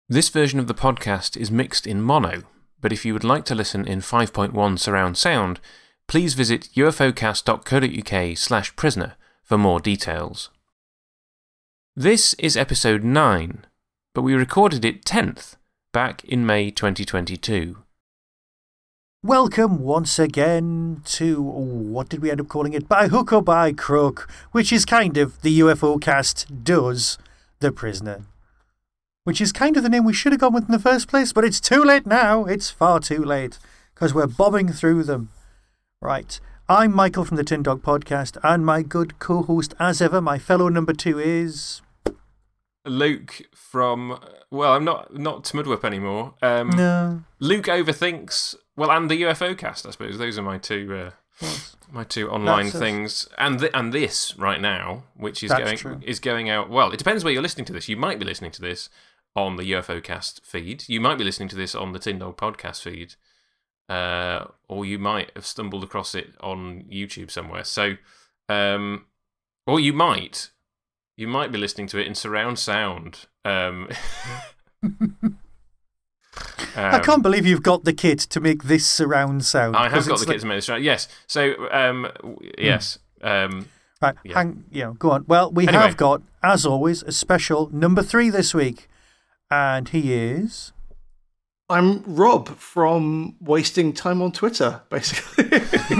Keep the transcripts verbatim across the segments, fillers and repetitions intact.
This version of the podcast is mixed in mono, but if you would like to listen in five point one surround sound, please visit ufocast.co.uk slash prisoner for more details. This is episode nine, but we recorded it tenth, back in May twenty twenty-two. Welcome once again to, what did we end up calling it? By Hook or By Crook, which is kind of the U F O cast does The Prisoner. Which is kind of the name we should have gone with in the first place, but it's too late now. It's far too late, because we're bobbing through them. Right, I'm Michael from the Tin Dog Podcast, and my good co-host as ever, my fellow number two is... Luke from, well, I'm not not Smudwhip anymore. Um, no. Luke Overthinks, well, and the U F O cast, I suppose. Those are my two uh, Yes. my two online That's things. And th- and this right now, which is That's going true. is going out, well, it depends where you're listening to this. You might be listening to this on the U F O cast feed. You might be listening to this on the Tin Dog Podcast feed. Uh, or you might have stumbled across it on YouTube somewhere. So, um, or you might... You might be listening to it in surround sound. Um, um, I can't believe you've got the kit to make this surround sound. I have got the like... kit to make this surround. Yes. So, um, yes. Um, right, yeah. hang, you know, go on. Well, we Anyway. have got, as always, a special number three this week. And he is... I'm Rob from Wasting Time on Twitter, basically.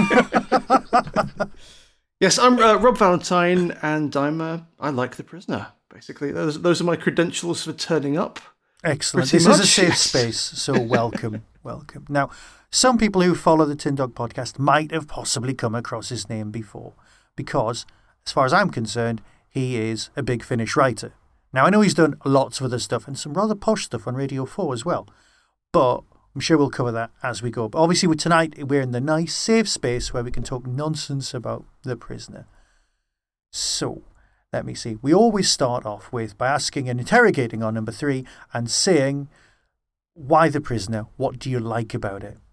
Yes, I'm uh, Rob Valentine, and I'm uh, I like The Prisoner, basically. Those those are my credentials for turning up. Excellent. Pretty This is a much, safe yes. space, so welcome, welcome. Now, some people who follow the Tin Dog Podcast might have possibly come across his name before, because, as far as I'm concerned, he is a Big Finish writer. Now, I know he's done lots of other stuff, and some rather posh stuff on Radio four as well, but I'm sure we'll cover that as we go. But obviously, with tonight, we're in the nice, safe space where we can talk nonsense about The Prisoner. So, let me see. We always start off with by asking and interrogating our number three and saying, why The Prisoner? What do you like about it?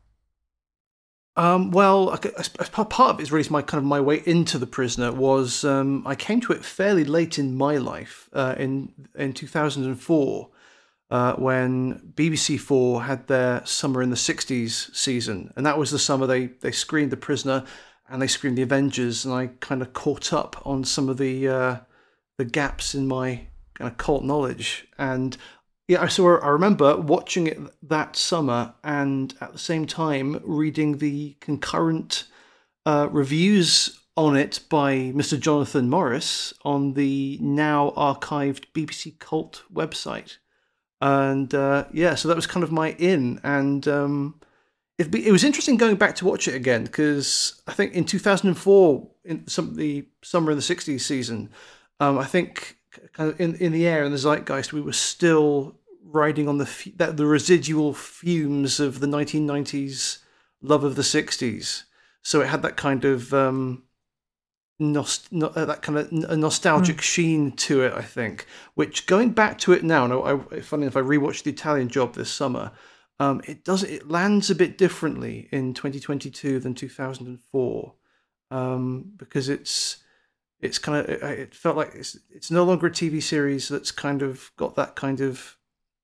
Um, well, I- as- as part part of it is really my kind of my way into The Prisoner was um, I came to it fairly late in my life, uh, in in two thousand four. Uh, when B B C four had their Summer in the sixties season. And that was the summer they, they screened The Prisoner and they screened The Avengers, and I kind of caught up on some of the uh, the gaps in my kind of cult knowledge. And yeah, so I remember watching it that summer and at the same time reading the concurrent uh, reviews on it by Mister Jonathan Morris on the now archived B B C Cult website. And uh, yeah, so that was kind of my in, and um, it it was interesting going back to watch it again, because I think in two thousand four, in some the Summer in the sixties season, um, I think kind of in in the air in the zeitgeist, we were still riding on the f- that the residual fumes of the nineteen nineties love of the sixties. So it had that kind of um, Nost- no, uh, that kind of n- a nostalgic mm. sheen to it, I think. Which, going back to it now, and I, I, funny enough, I rewatched The Italian Job this summer. Um, it does it lands a bit differently in twenty twenty-two than two thousand four, um, because it's it's kind of it, it felt like it's it's no longer a T V series that's kind of got that kind of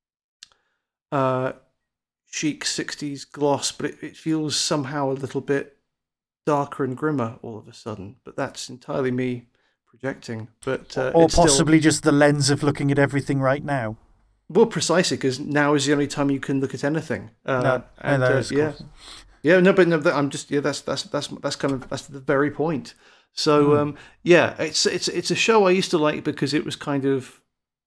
uh, chic sixties gloss, but it, it feels somehow a little bit darker and grimmer all of a sudden, but that's entirely me projecting. But uh, or it's possibly still... just the lens of looking at everything right now. Well, precisely, because now is the only time you can look at anything. Uh, no, and no, uh, yeah, yeah, no, but no, I'm just yeah, that's that's that's that's kind of that's the very point. So Mm. um, yeah, it's it's it's a show I used to like because it was kind of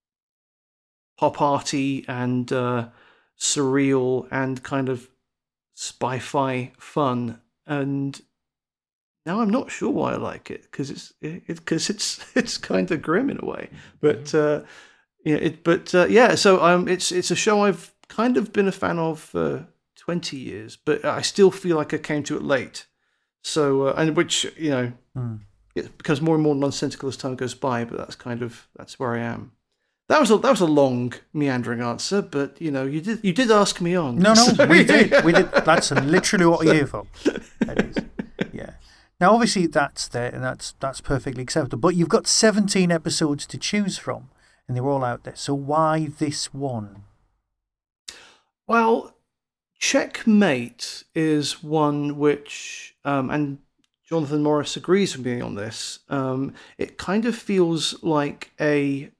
pop arty and uh, surreal and kind of spy-fi fun. And now I'm not sure why I like it, because it's because it, it's it's kind of grim in a way. But uh, yeah, it but uh, yeah, so um, it's it's a show I've kind of been a fan of for twenty years, but I still feel like I came to it late. So uh, and which you know Mm. it becomes more and more nonsensical as time goes by. But that's kind of that's where I am. That was a that was a long meandering answer, but you know you did you did ask me on. No, no, so, we did, we did. That's literally what we're here for. That is, yeah. Now, obviously, that's there, and that's that's perfectly acceptable. But you've got seventeen episodes to choose from, and they're all out there. So why this one? Well, Checkmate is one which, um, and Jonathan Morris agrees with me on this. Um, it kind of feels like a,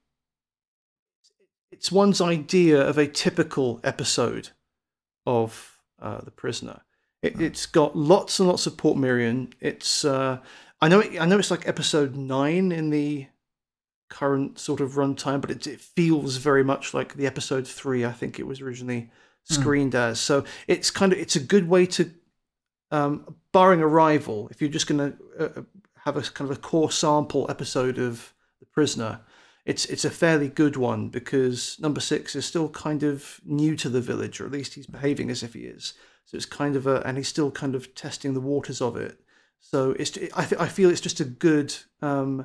it's one's idea of a typical episode of uh, The Prisoner. It, it's got lots and lots of Portmeirion. It's, uh, I know, it, I know it's like episode nine in the current sort of runtime, but it, it feels very much like the episode three. I think it was originally screened mm. as. So it's kind of, it's a good way to, um, barring a rival, if you're just going to uh, have a kind of a core sample episode of The Prisoner, it's it's a fairly good one, because number six is still kind of new to the village, or at least he's behaving as if he is. So it's kind of a, and he's still kind of testing the waters of it. So it's, I th- I feel it's just a good, um,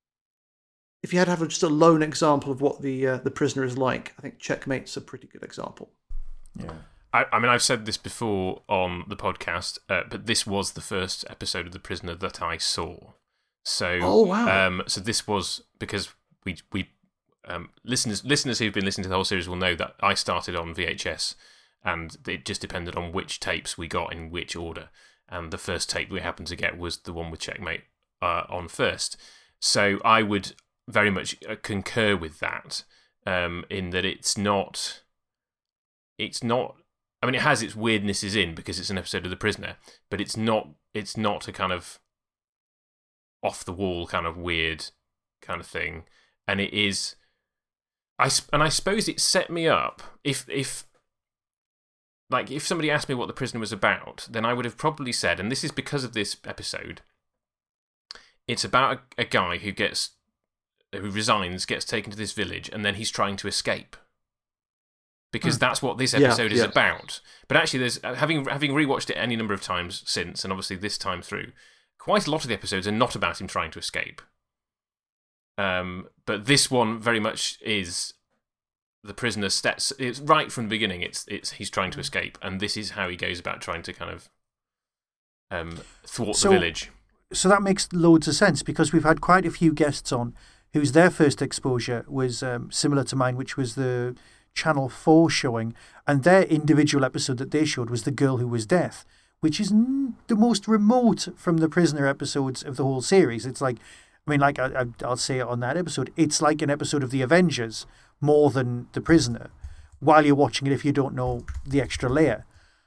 if you had to have just a lone example of what the uh, the Prisoner is like, I think Checkmate's a pretty good example. Yeah. I, I mean, I've said this before on the podcast, uh, but this was the first episode of The Prisoner that I saw. So, oh, wow. um, so this was because we we um, listeners listeners who've been listening to the whole series will know that I started on V H S, and it just depended on which tapes we got in which order. And the first tape we happened to get was the one with Checkmate uh, on first. So I would very much concur with that, um, in that it's not, it's not. I mean, it has its weirdnesses in because it's an episode of The Prisoner, but it's not. It's not a kind of off the wall kind of weird kind of thing, and it is. I and I suppose it set me up. If if like if somebody asked me what The Prisoner was about, then I would have probably said, and this is because of this episode. It's about a, a guy who gets. who resigns, gets taken to this village, and then he's trying to escape. Because mm. that's what this episode yeah, is yeah. about. But actually, there's having having rewatched it any number of times since, and obviously this time through, quite a lot of the episodes are not about him trying to escape. Um, but this one very much is the prisoner steps. It's right from the beginning. It's it's he's trying to escape, and this is how he goes about trying to kind of um, thwart so, the village. So that makes loads of sense, because we've had quite a few guests on whose their first exposure was um, similar to mine, which was the Channel four showing, and their individual episode that they showed was The Girl Who Was Death, which is n- the most remote from the Prisoner episodes of the whole series. It's like, I mean, like I, I, I'll say it on that episode, it's like an episode of The Avengers more than The Prisoner, while you're watching it if you don't know the extra layer.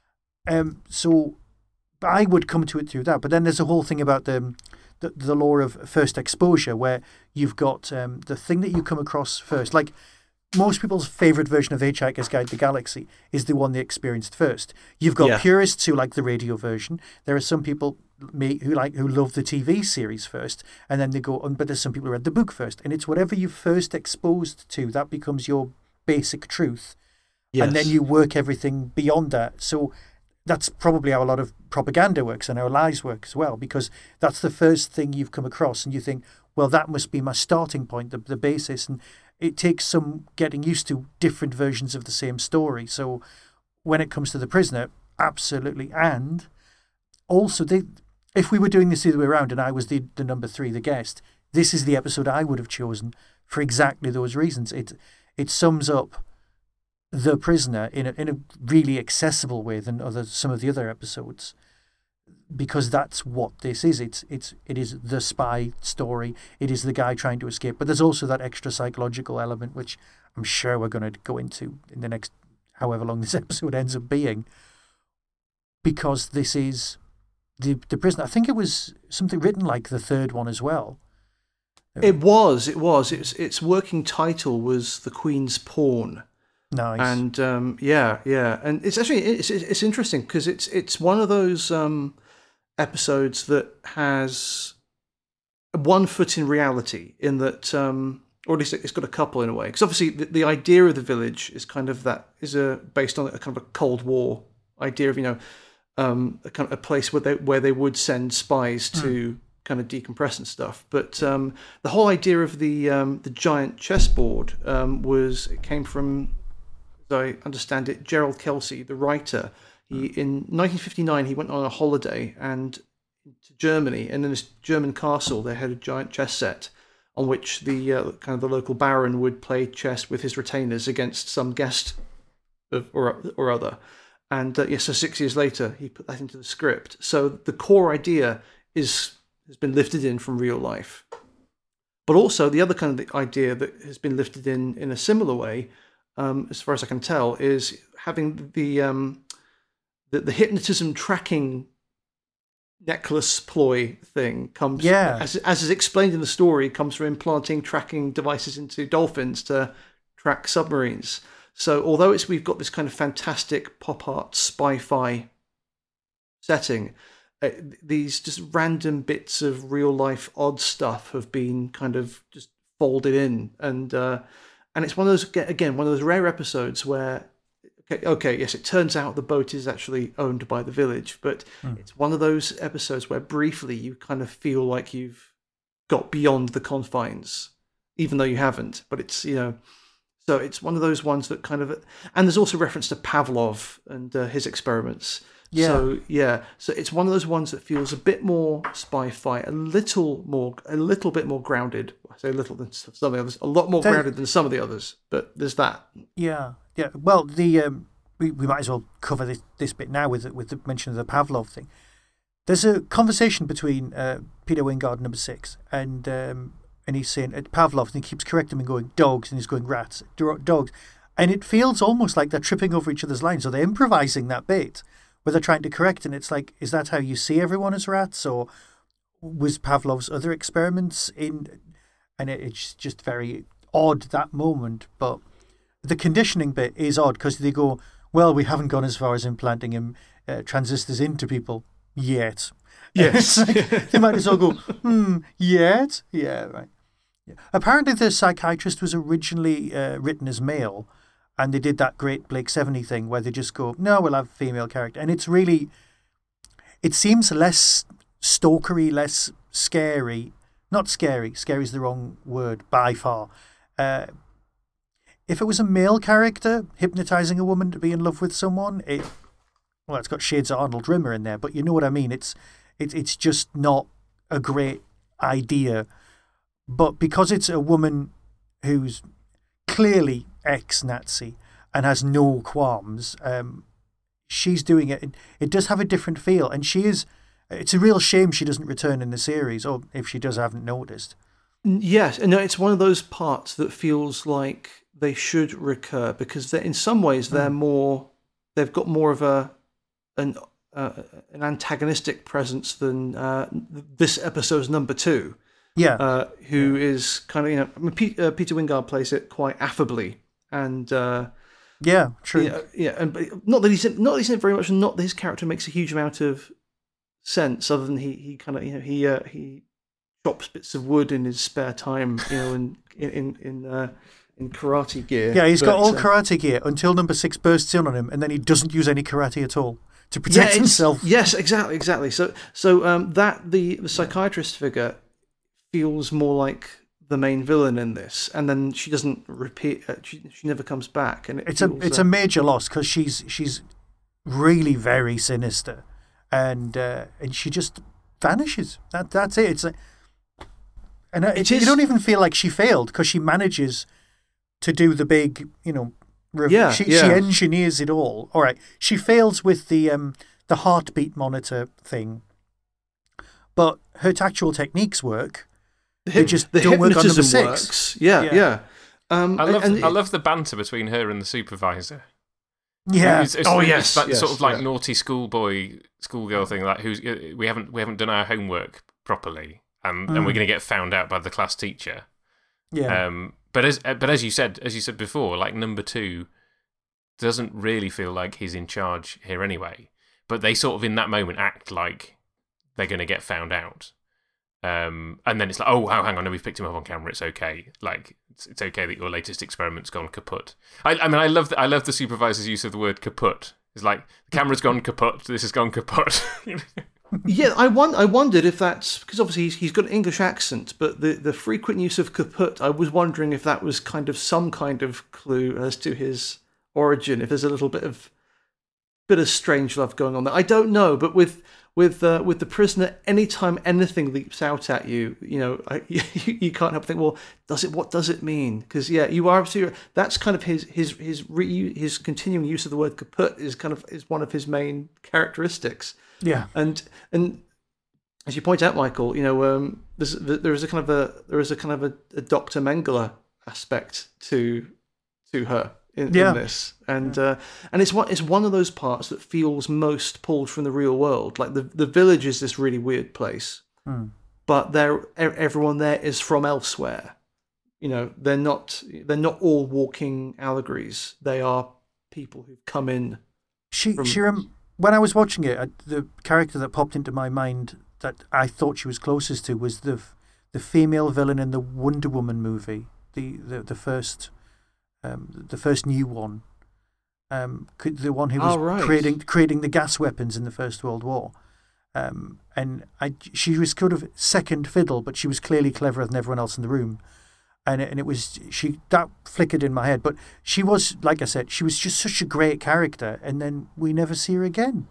Um, so I would come to it through that, but then there's a whole thing about the the, the law of first exposure, where you've got um, the thing that you come across first. Like, most people's favourite version of Hitchhiker's Guide to the Galaxy is the one they experienced first. You've got yeah. purists who like the radio version. There are some people me who like who love the T V series first, and then they go on. But there's some people who read the book first, and it's whatever you first exposed to that becomes your basic truth, yes. and then you work everything beyond that. So that's probably how a lot of propaganda works and how lies work as well, because that's the first thing you've come across, and you think, well, that must be my starting point, the the basis, and it takes some getting used to different versions of the same story. So when it comes to The Prisoner, absolutely. And also, they, if we were doing this the other way around and I was the, the number three, the guest, this is the episode I would have chosen for exactly those reasons. It it sums up The Prisoner in a, in a really accessible way than other some of the other episodes, because that's what this is. It's it's it is the spy story. It is the guy trying to escape, but there's also that extra psychological element, which I'm sure we're going to go into in the next however long this episode ends up being, because this is the the Prisoner. I think it was something written like the third one as well. It was. It was. Its its working title was The Queen's Pawn. Nice. And um, yeah, yeah, and it's actually it's it's interesting because it's it's one of those. Um, episodes that has one foot in reality, in that, um, or at least it's got a couple in a way. Because obviously the, the idea of the village is kind of that is a based on a kind of a Cold War idea of, you know, um, a kind of a place where they where they would send spies to mm. kind of decompress and stuff. But um, the whole idea of the um, the giant chessboard um, was it came from, as I understand it, Gerald Kelsey, the writer. He, in nineteen fifty-nine, he went on a holiday and to Germany, and in this German castle, they had a giant chess set on which the uh, kind of the local baron would play chess with his retainers against some guest of, or or other. And uh, yes, so six years later, he put that into the script. So the core idea is has been lifted in from real life. But also the other kind of idea that has been lifted in in a similar way, um, as far as I can tell, is having the um, the, the hypnotism tracking necklace ploy thing comes, Yeah. as as is explained in the story, comes from implanting tracking devices into dolphins to track submarines. So although it's we've got this kind of fantastic pop art spy-fi setting, uh, these just random bits of real life odd stuff have been kind of just folded in, and uh, and it's one of those again one of those rare episodes where okay, okay yes it turns out the boat is actually owned by the village, but mm. it's one of those episodes where briefly you kind of feel like you've got beyond the confines, even though you haven't. But it's you know. So it's one of those ones that kind of, and there's also reference to Pavlov and uh, his experiments. Yeah. So yeah, so it's one of those ones that feels a bit more spy-fi, a little more, a little bit more grounded. I say a little than some of the others, a lot more There, grounded than some of the others. But there's that. Yeah, yeah. Well, the um, we we might as well cover this this bit now with with the mention of the Pavlov thing. There's a conversation between uh, Peter Wingard, number six, and. Um, And he's saying at Pavlov, and he keeps correcting him and going dogs, and he's going rats, dogs, and it feels almost like they're tripping over each other's lines, or they're improvising that bit where they're trying to correct, and it's like, is that how you see everyone as rats, or was Pavlov's other experiments in? And it, it's just very odd that moment, but the conditioning bit is odd because they go, well, we haven't gone as far as implanting him uh, transistors into people yet. Yes. Like, they might as well go, hmm, yet? Yeah, right. Yeah. Apparently the psychiatrist was originally uh, written as male, and they did that great Blake seventy thing where they just go, no, we'll have a female character. And it's really, it seems less stalkery, less scary. Not scary, scary is the wrong word, by far. Uh, if it was a male character hypnotizing a woman to be in love with someone, it, well, it's got shades of Arnold Rimmer in there, but you know what I mean. It's It, it's just not a great idea. But because it's a woman who's clearly ex-Nazi and has no qualms, um, she's doing it. it. It does have a different feel. And she is, it's a real shame she doesn't return in the series, or if she does, I haven't noticed. Yes, and it's one of those parts that feels like they should recur because in some ways they're mm. more, they've got more of a, an, Uh, an antagonistic presence than uh, this episode's number two. Yeah, uh, who yeah. is kind of you know I mean, P- uh, Peter Wingard plays it quite affably and uh, yeah, true. Yeah, yeah, and not that he's in, not that he's in it very much, and not that his character makes a huge amount of sense, other than he he kind of you know he uh, he chops bits of wood in his spare time, you know, in in in. Uh, in karate gear. Yeah, he's but, got all uh, karate gear until number six bursts in on him, and then he doesn't use any karate at all to protect yeah, himself. Yes, exactly, exactly. So, so um, that the, the psychiatrist figure feels more like the main villain in this, and then she doesn't repeat. Uh, she she never comes back, and it it's feels, a it's uh, a major loss because she's she's really very sinister, and uh, and she just vanishes. That that's it. It's a, and it, it you is, don't even feel like she failed because she manages to do the big, you know, rev- yeah, she, yeah. she engineers it all. All right, she fails with the um the heartbeat monitor thing, but her actual techniques work. The they just the don't work on number hypnotism six. Works. Yeah, yeah. Yeah. Um, I love and, I love the banter between her and the supervisor. Yeah. It's, it's, oh it's yes. that yes, sort of like yeah. naughty schoolboy, schoolgirl thing. Like who's we haven't we haven't done our homework properly, and Mm. and we're going to get found out by the class teacher. Yeah. Um. But as but as you said as you said before, like number two doesn't really feel like he's in charge here anyway. But they sort of in that moment act like they're going to get found out. Um. And then it's like, oh, hang on, no, we've picked him up on camera. It's okay. Like it's, it's okay that your latest experiment's gone kaput. I, I mean, I love the, I love the supervisor's use of the word kaput. It's like the camera's gone kaput. This has gone kaput. Yeah, I won- I wondered if that's because obviously he's, he's got an English accent, but the, the frequent use of kaput, I was wondering if that was kind of some kind of clue as to his origin. If there's a little bit of bit of strange love going on there. I don't know, but with with uh, with the prisoner, anytime anything leaps out at you, you know, I, you, you can't help but think, well, does it? What does it mean? Because yeah, you are absolutely. That's kind of his his his re, his continuing use of the word kaput is kind of is one of his main characteristics. Yeah, and and as you point out, Michael, you know, um, there's there is a kind of a there is a kind of a, a Doctor Mengele aspect to to her. In, yeah. in this, and uh, and it's one it's one of those parts that feels most pulled from the real world. Like the the village is this really weird place, mm. but they're everyone there is from elsewhere. You know, they're not they're not all walking allegories. They are people who've come in. She from... she rem- when I was watching it, I, the character that popped into my mind that I thought she was closest to was the the female villain in the Wonder Woman movie, the the, the first. Um, the first new one, um, the one who was oh, right. creating creating the gas weapons in the First World War, um, and I, she was kind of second fiddle, but she was clearly cleverer than everyone else in the room, and and it was she that flickered in my head. But she was, like I said, she was just such a great character, and then we never see her again.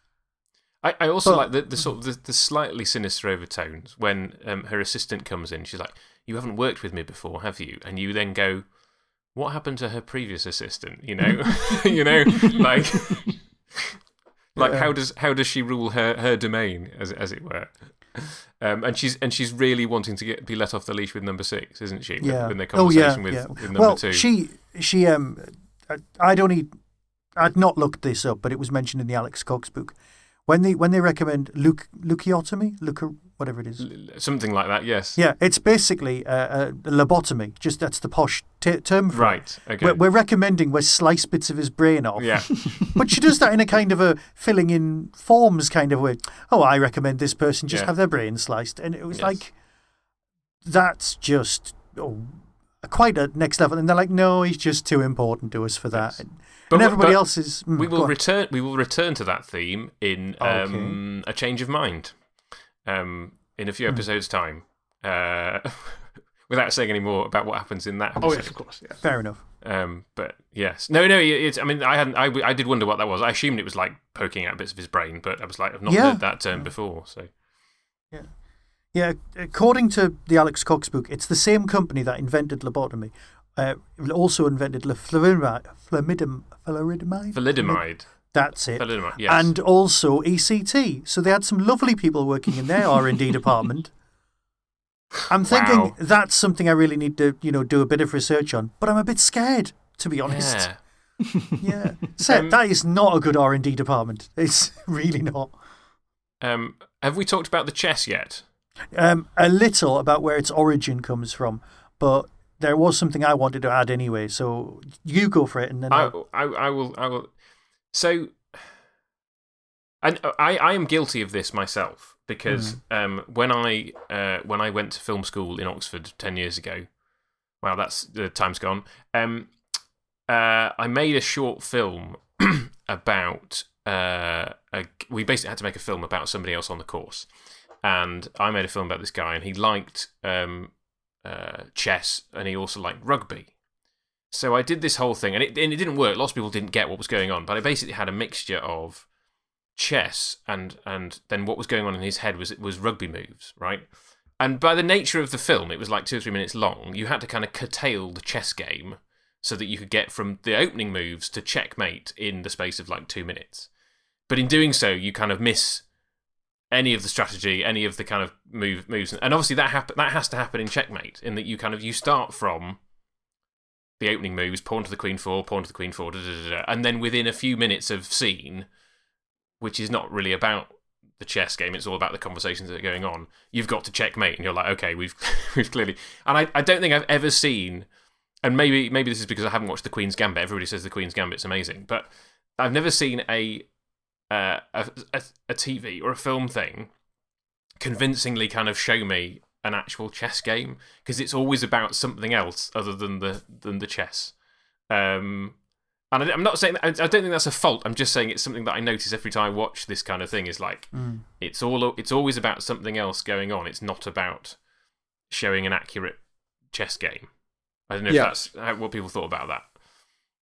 I, I also but, like the, the sort of the, the slightly sinister overtones when um, her assistant comes in. She's like, "You haven't worked with me before, have you?" And you then go, what happened to her previous assistant? You know, you know, like, like yeah. how does how does she rule her, her domain, as as it were? Um, and she's and she's really wanting to get be let off the leash with number six, isn't she? Yeah. In their conversation oh, yeah, with, yeah. with number well, two. she she um, I'd only I'd not looked this up, but it was mentioned in the Alex Cox book. When they when they recommend leuc- leuciotomy, leuco, whatever it is, something like that, yes. Yeah, it's basically a, a lobotomy. Just that's the posh t- term for right. it. Right. Okay. We're, we're recommending we slice bits of his brain off. Yeah. But she does that in a kind of a filling in forms kind of way. Oh, I recommend this person just yeah. have their brain sliced, and it was yes. like that's just oh, quite a next level. And they're like, no, he's just too important to us for that. Yes. But, and everybody but else is. Mm, we will return. We will return to that theme in um, okay. A Change of Mind, um, in a few episodes' mm. time. Uh, without saying any more about what happens in that episode. Oh yes, of course. Yeah. Fair enough. Um, but yes, no, no. It's. I mean, I hadn't. I, I did wonder what that was. I assumed it was like poking out bits of his brain, but I was like, I've not yeah. heard that term before. So. Yeah. Yeah. According to the Alex Cox book, it's the same company that invented lobotomy. Uh, also invented fluoridamide. Fluoridamide? Thalidomide. That's it. Thalidomide, yes. And also E C T. So they had some lovely people working in their R and D department. I'm thinking wow. that's something I really need to, you know, do a bit of research on. But I'm a bit scared, to be honest. Yeah. yeah. So um, that is not a good R and D department. It's really not. Um, have we talked about the chess yet? Um, a little about where its origin comes from, but there was something I wanted to add anyway, so you go for it, and then I, I, I will. I will. So, and I, I am guilty of this myself because mm. um, when I, uh, when I went to film school in Oxford ten years ago, wow, that's the uh, time's gone. Um, uh, I made a short film about. Uh, a, we basically had to make a film about somebody else on the course, and I made a film about this guy, and he liked. Um, Uh, chess, and he also liked rugby. So I did this whole thing, and it, and it didn't work. Lots of people didn't get what was going on, but I basically had a mixture of chess and and then what was going on in his head was it was rugby moves, right? And by the nature of the film, it was like two or three minutes long. You had to kind of curtail the chess game so that you could get from the opening moves to checkmate in the space of like two minutes. But in doing so, you kind of miss any of the strategy, any of the kind of move moves, and obviously that happen that has to happen in checkmate. In that you kind of you start from the opening moves, pawn to the queen four, pawn to the queen four, da, da, da, da, and then within a few minutes of scene, which is not really about the chess game, it's all about the conversations that are going on. You've got to checkmate, and you're like, okay, we've we've clearly. And I, I don't think I've ever seen, and maybe maybe this is because I haven't watched the Queen's Gambit. Everybody says the Queen's Gambit's amazing, but I've never seen a. Uh, a, a, a T V or a film thing convincingly kind of show me an actual chess game, because it's always about something else other than the than the chess. Um, and I, I'm not saying that, I, I don't think that's a fault. I'm just saying it's something that I notice every time I watch this kind of thing. Is like mm. it's all it's always about something else going on. It's not about showing an accurate chess game. I don't know yeah. if that's how, what people thought about that.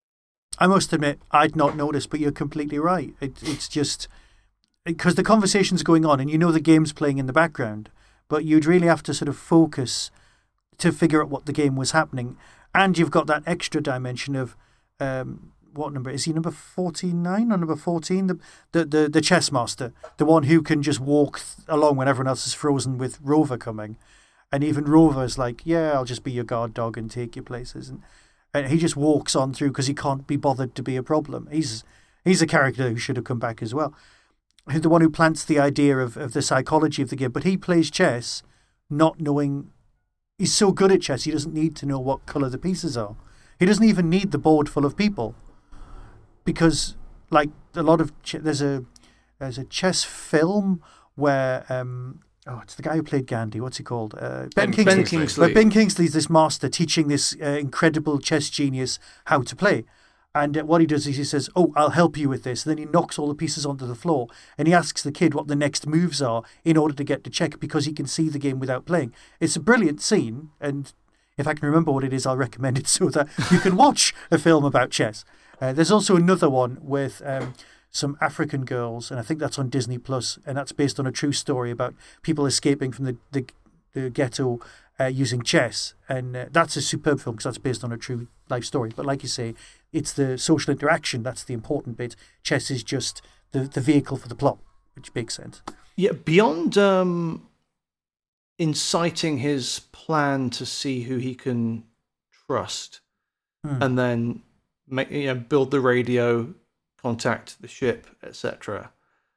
I must admit, I'd not noticed, but you're completely right. It, it's just because the conversation's going on and you know the game's playing in the background, but you'd really have to sort of focus to figure out what the game was happening. And you've got that extra dimension of, um, what number? Is he number forty-nine or number fourteen? The, the, the, the chess master, the one who can just walk th- along when everyone else is frozen with Rover coming. And even Rover's like, yeah, I'll just be your guard dog and take you places. And, and he just walks on through because he can't be bothered to be a problem. He's he's a character who should have come back as well. The one who plants the idea of, of the psychology of the game. But he plays chess not knowing... He's so good at chess, he doesn't need to know what colour the pieces are. He doesn't even need the board full of people. Because, like, a lot of... Ch- there's a there's a chess film where... Um, oh, it's the guy who played Gandhi. What's he called? Uh, Ben, Ben Kingsley. Ben Kingsley. Where Ben Kingsley's this master teaching this uh, incredible chess genius how to play. And uh, what he does is he says, oh, I'll help you with this. And then he knocks all the pieces onto the floor. And he asks the kid what the next moves are in order to get to check because he can see the game without playing. It's a brilliant scene. And if I can remember what it is, I'll recommend it so that you can watch a film about chess. Uh, there's also another one with um, some African girls. And I think that's on Disney Plus, and that's based on a true story about people escaping from the, the, the ghetto uh, using chess. And uh, that's a superb film because that's based on a true life story. But like you say, it's the social interaction that's the important bit. Chess is just the, the vehicle for the plot, which makes sense. Yeah, beyond um, inciting his plan to see who he can trust, Hmm. and then make, you know, build the radio, contact the ship, et cetera,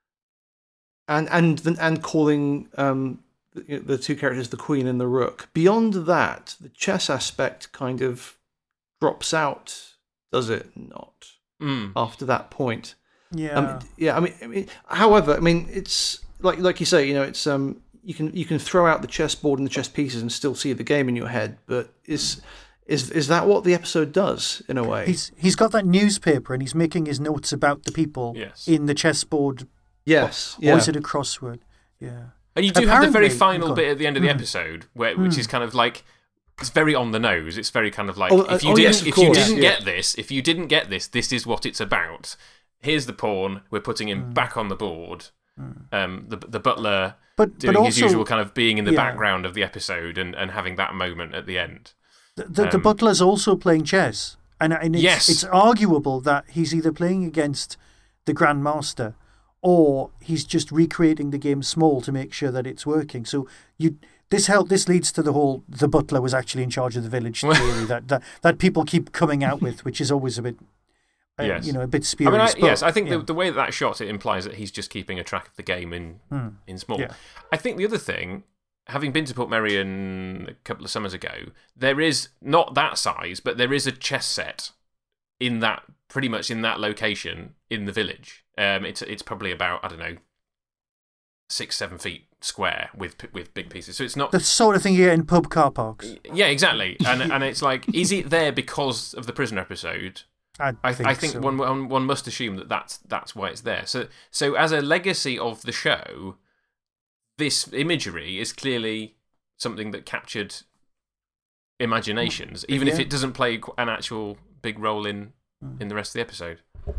and and and calling um, the, the two characters the Queen and the Rook. Beyond that, the chess aspect kind of drops out. Does it not? Mm. After that point, Yeah. um, yeah. I mean, I mean, however, I mean, it's like like you say, you know, it's um, you can you can throw out the chessboard and the chess pieces and still see the game in your head. But is is is that what the episode does in a way? He's he's got that newspaper and he's making his notes about the people Yes. in the chessboard. yes. Or Yeah. is it a crossword? Yeah. And you do have the very Apparently- final go bit on. at the end of the episode, where which is kind of like it's very on the nose. It's very kind of like Oh, if you oh, didn't yes, of if you course, didn't yeah. get this, if you didn't get this, this is what it's about. Here's the pawn. We're putting him back on the board. Um, the the butler But doing but his also usual kind of being in the yeah. background of the episode and, and having that moment at the end. the, the, the um, butler's also playing chess, and and it's, Yes. it's arguable that he's either playing against the Grand Master or he's just recreating the game small to make sure that it's working. So you. This help. This leads to the whole the butler was actually in charge of the village theory that, that that people keep coming out with, which is always a bit, uh, Yes. you know, a bit I spurious. mean, I, but, yes, I think yeah. the, the way that that shot it implies that he's just keeping a track of the game in in small. Yeah. I think the other thing, having been to Port Merion a couple of summers ago, there is not that size, but there is a chess set in that pretty much in that location in the village. Um, it's it's probably about I don't know six seven feet square with with big pieces. So it's not the sort of thing you get in pub car parks. yeah exactly, and and it's like is it there because of the prisoner episode? I I, think, I think so. one, one one must assume that that's that's why it's there. So so as a legacy of the show, this imagery is clearly something that captured imaginations, even if Yeah. it doesn't play qu- an actual big role in in the rest of the episode.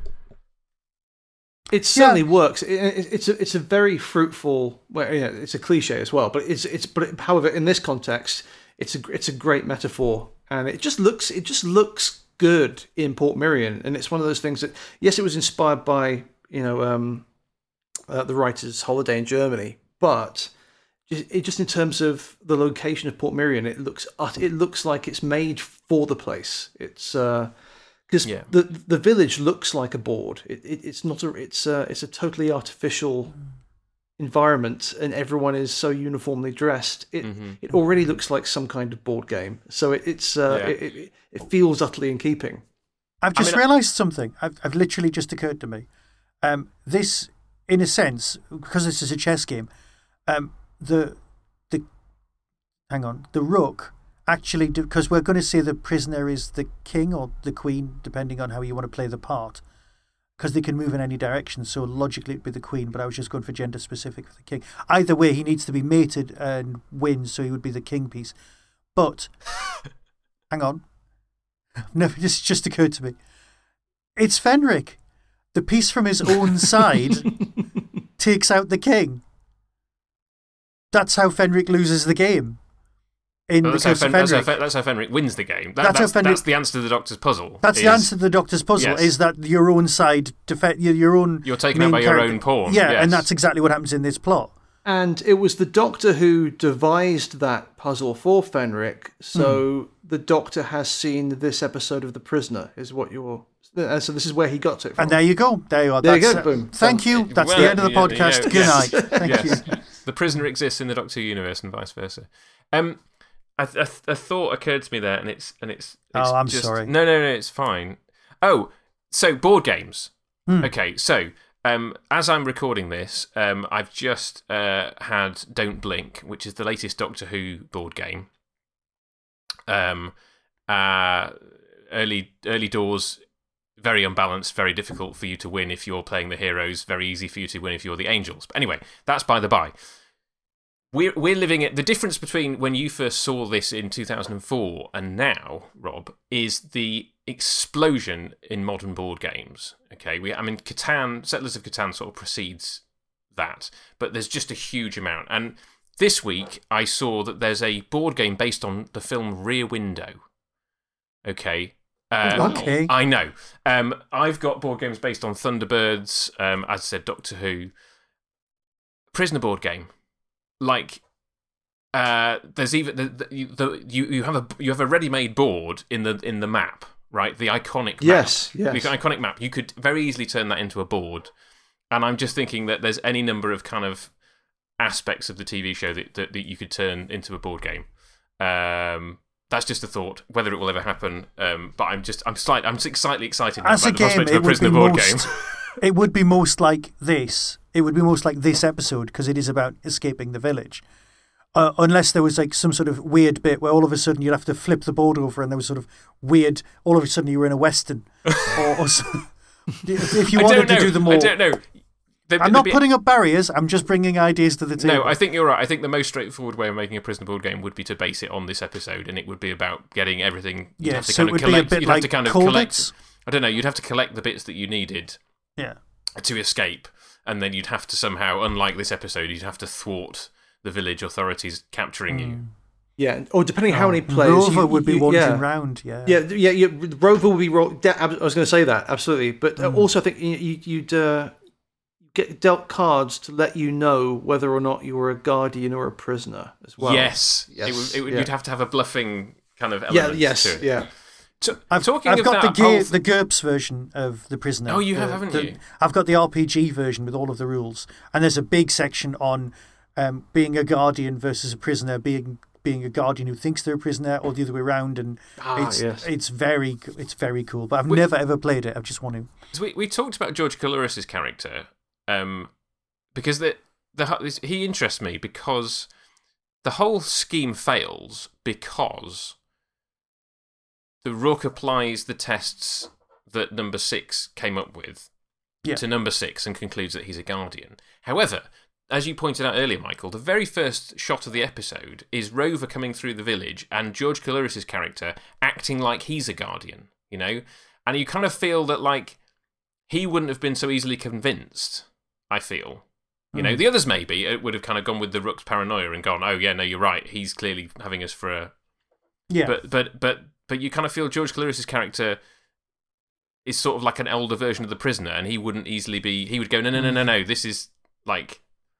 It certainly works. It, it, it's a it's a very fruitful. Well, yeah, it's a cliche as well, but it's it's. But it, however, in this context, it's a it's a great metaphor, and it just looks it just looks good in Port Merion, and it's one of those things that yes, it was inspired by you know um, uh, the writer's holiday in Germany, but just, it just in terms of the location of Port Merion, it looks ut- it looks like it's made for the place. It's. Uh, Because Yeah. the the village looks like a board. It, it it's not a it's a it's a totally artificial environment, and everyone is so uniformly dressed. It it already looks like some kind of board game. So it, it's uh, Yeah. it, it it feels utterly in keeping. I've just mean, I- realised something. I've, I've literally just occurred to me. Um, this, in a sense, because this is a chess game, um, the the hang on, the rook actually, because we're going to say the prisoner is the king or the queen, depending on how you want to play the part, because they can move in any direction. So logically, it'd be the queen. But I was just going for gender specific for the king. Either way, he needs to be mated and win, so he would be the king piece. But hang on. No, this just occurred to me. It's Fenric. The piece from his own side takes out the king. That's how Fenric loses the game. In Well, that's, how because Fen- Fenric, that's, how Fen- that's how Fenric wins the game. That, That's that's, how Fenric- that's the answer to the Doctor's puzzle. That's is the answer to the Doctor's puzzle, Yes. is that your own side, defe- your your own You're taken main out by your character- own pawn. Yeah, yes. and that's exactly what happens in this plot. And it was the Doctor who devised that puzzle for Fenric, so Hmm. the Doctor has seen this episode of The Prisoner, is what you're... Uh, so this is where he got it from. And there you go. There you are. There you That's, go, uh, boom. Thank Done. you. That's Well, the end of the you know, podcast. you know, Good yes. night. Thank yes. you. The prisoner exists in the Doctor universe and vice versa. Um, a, a, a thought occurred to me there, and it's and it's. it's Oh, I'm just, sorry. No, no, no, it's fine. Oh, so board games. Hmm. Okay, so um, as I'm recording this, um, I've just uh, had Don't Blink, which is the latest Doctor Who board game. Um, uh, early early doors. Very unbalanced, very difficult for you to win if you're playing the heroes, very easy for you to win if you're the angels. But anyway, that's by the by. We're, we're living it. The difference between when you first saw this in two thousand four and now, Rob, is the explosion in modern board games. Okay, we, I mean, Catan, Settlers of Catan sort of precedes that, but there's just a huge amount. And this week, I saw that there's a board game based on the film Rear Window. Okay. Um, Okay. I know. Um, I've got board games based on Thunderbirds, um, as I said, Doctor Who. Prisoner board game. Like, uh, there's even the, the, you, the, you you have a you have a ready-made board in the in the map, right? The iconic map. Yes, yes. The iconic map. You could very easily turn that into a board. And I'm just thinking that there's any number of kind of aspects of the T V show that that, that you could turn into a board game. Um. That's just a thought, whether it will ever happen. Um, but I'm just, I'm slight, I'm slightly excited now As a about the game, prospect of it a would prisoner be board most. game. It would be most like this. It would be most like this episode because it is about escaping the village. Uh, unless there was like some sort of weird bit where all of a sudden you'd have to flip the board over and there was sort of weird. All of a sudden you were in a western. or, or so, if you I wanted don't know. to do the more. I don't know. There- I'm there'd not be- putting up barriers. I'm just bringing ideas to the table. No, I think you're right. I think the most straightforward way of making a prisoner board game would be to base it on this episode, and it would be about getting everything. You'd Yeah, have to so kind it of would be a collect. bit You'd like have to kind of Colditz. collect. I don't know. You'd have to collect the bits that you needed Yeah. to escape, and then you'd have to somehow, unlike this episode, you'd have to thwart the village authorities capturing you. Yeah, or depending how many Oh, players... Rover you- would be you- wandering yeah. round. Yeah. Yeah, yeah, yeah. Rover will be. Ro- de- I was going to say that absolutely, but uh, also I think you, you- you'd uh, get dealt cards to let you know whether or not you were a guardian or a prisoner as well. Yes, Yes, It would, it would, yeah. you'd have to have a bluffing kind of Yeah. element Yes. to it. Yeah. So, I've, talking I've of got that, the, I'll- Ge- the GURPS version of The Prisoner. Oh, you have, The- haven't the- you? I've got the R P G version with all of the rules. And there's a big section on um, being a guardian versus a prisoner, being being a guardian who thinks they're a prisoner or the other way around. And Ah, it's, yes. it's, very, it's very cool. But I've We- never, ever played it. I just want to. So we we talked about George Coulouris's character, um, because the the he interests me because the whole scheme fails because the Rook applies the tests that Number Six came up with Yeah. to Number Six and concludes that he's a guardian. However, as you pointed out earlier, Michael, the very first shot of the episode is Rover coming through the village and George Coulouris's character acting like he's a guardian, you know? And you kind of feel that, like, he wouldn't have been so easily convinced, I feel. You know, Mm. the others maybe it would have kind of gone with the Rook's paranoia and gone, oh, yeah, no, you're right. He's clearly having us for a... Yeah. But, but, but, but you kind of feel George Coulouris's character is sort of like an elder version of the prisoner, and he wouldn't easily be... He would go, no, no, no, no, no, this is, like...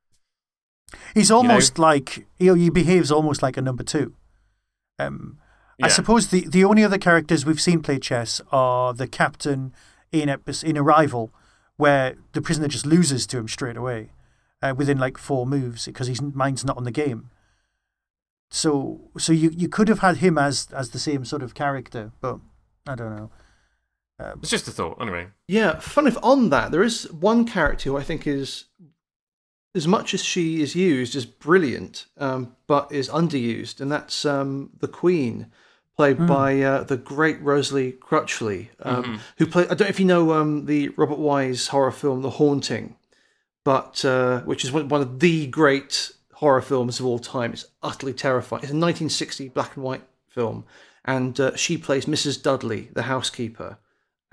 He's almost like, you know, he behaves almost like a number two. Um, I Yeah. suppose the, the only other characters we've seen play chess are the captain in, epis in Arrival, where the prisoner just loses to him straight away uh, within like four moves because his mind's not on the game. So so you, you could have had him as, as the same sort of character, but I don't know. It's just a thought, anyway. Yeah, fun if on that, there is one character who I think is, as much as she is used, is brilliant, um, but is underused, and that's um, the Queen, played Mm. by uh, the great Rosalie Crutchley, um, Mhm. who played, I don't know if you know um, the Robert Wise horror film, The Haunting, but uh, which is one one of the great horror films of all time. It's utterly terrifying. It's a nineteen sixty black and white film, and uh, she plays Missus Dudley, the housekeeper.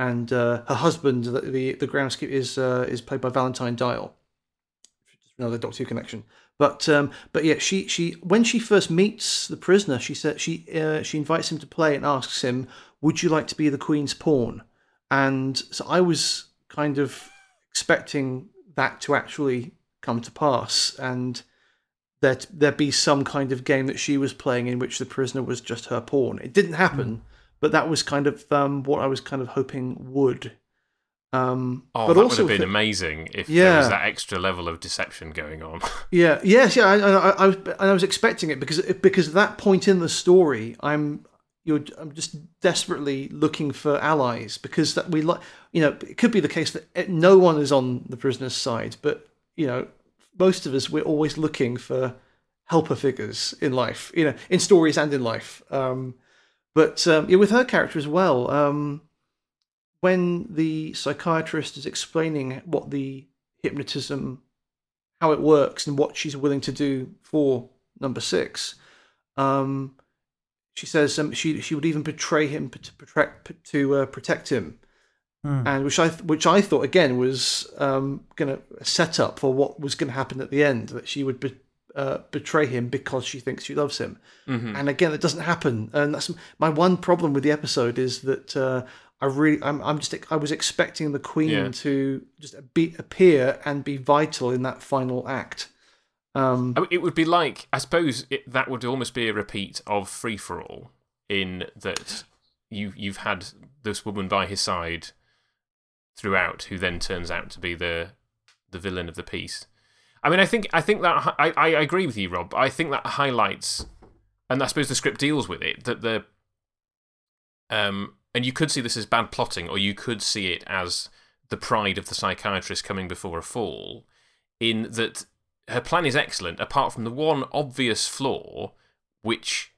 and uh, her husband, the the, the groundskeeper, is uh, is played by Valentine Dial. Just another Doctor Who connection. But um, but yeah, she she when she first meets the prisoner, she said she uh, she invites him to play and asks him, "Would you like to be the Queen's pawn?" And so I was kind of expecting that to actually come to pass, and that there be some kind of game that she was playing in which the prisoner was just her pawn. It didn't happen, mm. but that was kind of um, what I was kind of hoping would. Um, oh, but that also would have been it, amazing if yeah. there was that extra level of deception going on. yeah, yes, yeah, I, I, I, was, and I was expecting it because because at that point in the story, I'm you're I'm just desperately looking for allies because that we like you know it could be the case that no one is on the prisoner's side, but you know most of us we're always looking for helper figures in life, you know, in stories and in life. Um, but um, yeah, with her character as well. Um, When the psychiatrist is explaining what the hypnotism, how it works, and what she's willing to do for number six, um, she says um, she she would even betray him to protect to uh, protect him, mm. and which I which I thought again was um, going to set up for what was going to happen at the end, that she would be, uh, betray him because she thinks she loves him, mm-hmm. and again it doesn't happen, and that's my one problem with the episode is that. Uh, I really, I'm, I'm just, I was expecting the Queen yeah. to just be, appear and be vital in that final act. Um, I mean, it would be like, I suppose it, that would almost be a repeat of Free for All, in that you you've had this woman by his side throughout, who then turns out to be the the villain of the piece. I mean, I think I think that I, I agree with you, Rob. I think that highlights, and I suppose the script deals with it, that the um. And you could see this as bad plotting, or you could see it as the pride of the psychiatrist coming before a fall, in that her plan is excellent, apart from the one obvious flaw, which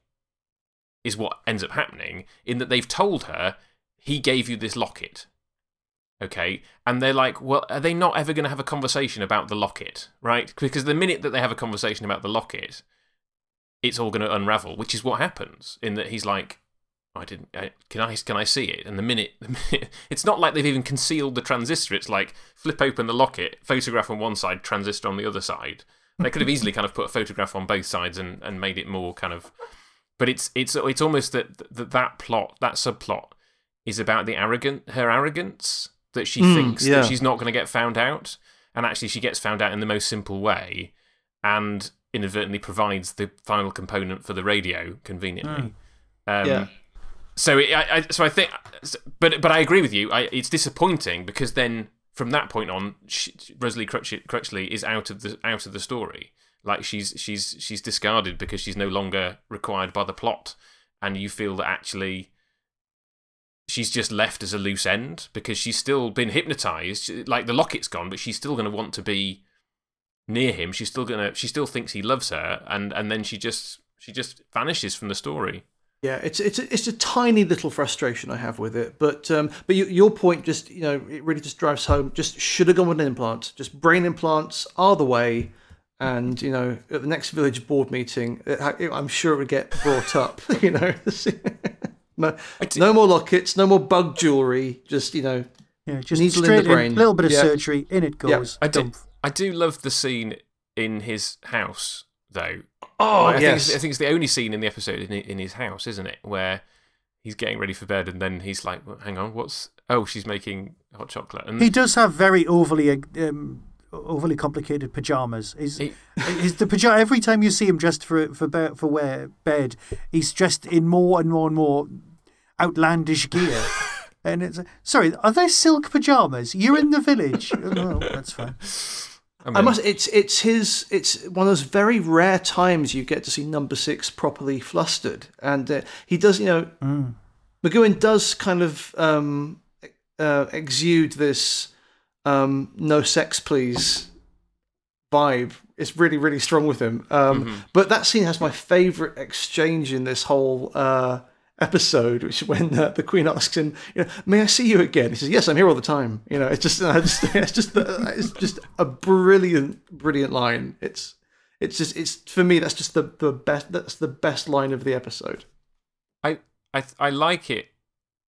is what ends up happening, in that they've told her, he gave you this locket. Okay? And they're like, well, are they not ever going to have a conversation about the locket, right? Because the minute that they have a conversation about the locket, it's all going to unravel, which is what happens, in that he's like, I didn't. I, can I? Can I see it? And the minute, the minute, it's not like they've even concealed the transistor. It's like flip open the locket, photograph on one side, transistor on the other side. They could have easily kind of put a photograph on both sides and, and made it more kind of. But it's it's it's almost that that that plot, that subplot, is about the arrogant, her arrogance, that she mm, thinks yeah. that she's not going to get found out, and actually she gets found out in the most simple way, and inadvertently provides the final component for the radio conveniently. Mm. Um, yeah. So, it, I, I, so I think, but but I agree with you. I, it's disappointing because then from that point on, she, Rosalie Crutch- Crutchley is out of the out of the story. Like she's she's she's discarded because she's no longer required by the plot, and you feel that actually she's just left as a loose end because she's still been hypnotized. Like the locket's gone, but she's still going to want to be near him. She's still gonna. She still thinks he loves her, and and then she just she just vanishes from the story. Yeah, it's it's a, it's a tiny little frustration I have with it, but um, but you, your point just you know it really just drives home. Just should have gone with an implant. Just brain implants are the way, and you know at the next village board meeting, it, I'm sure it would get brought up. You know, no, no more lockets, no more bug jewelry. Just you know, yeah, just needle in the brain, a little bit of yeah. surgery, in it goes. Yeah. I do I do love the scene in his house though. Oh, I yes. Think I think it's the only scene in the episode in, in his house, isn't it? Where he's getting ready for bed and then he's like, well, hang on, what's... Oh, she's making hot chocolate. And he does have very overly um, overly complicated pyjamas. He's, he, he's the pajama, every time you see him dressed for for, be, for wear, bed, he's dressed in more and more and more outlandish gear. And it's... Sorry, are there silk pyjamas? You're in the village. Oh, that's fine. I, mean, I must. It's it's his. It's one of those very rare times you get to see Number Six properly flustered, and uh, he does. You know, mm. McGowan does kind of um, uh, exude this um, "no sex, please" vibe. It's really really strong with him. Um, mm-hmm. But that scene has my favourite exchange in this whole uh, episode, which is when uh, the Queen asks him, you know, "May I see you again?" He says, "Yes, I'm here all the time." You know, it's just, uh, it's, it's just, the, it's just a brilliant, brilliant line. It's, it's just, it's for me. That's just the, the best. That's the best line of the episode. I, I, I like it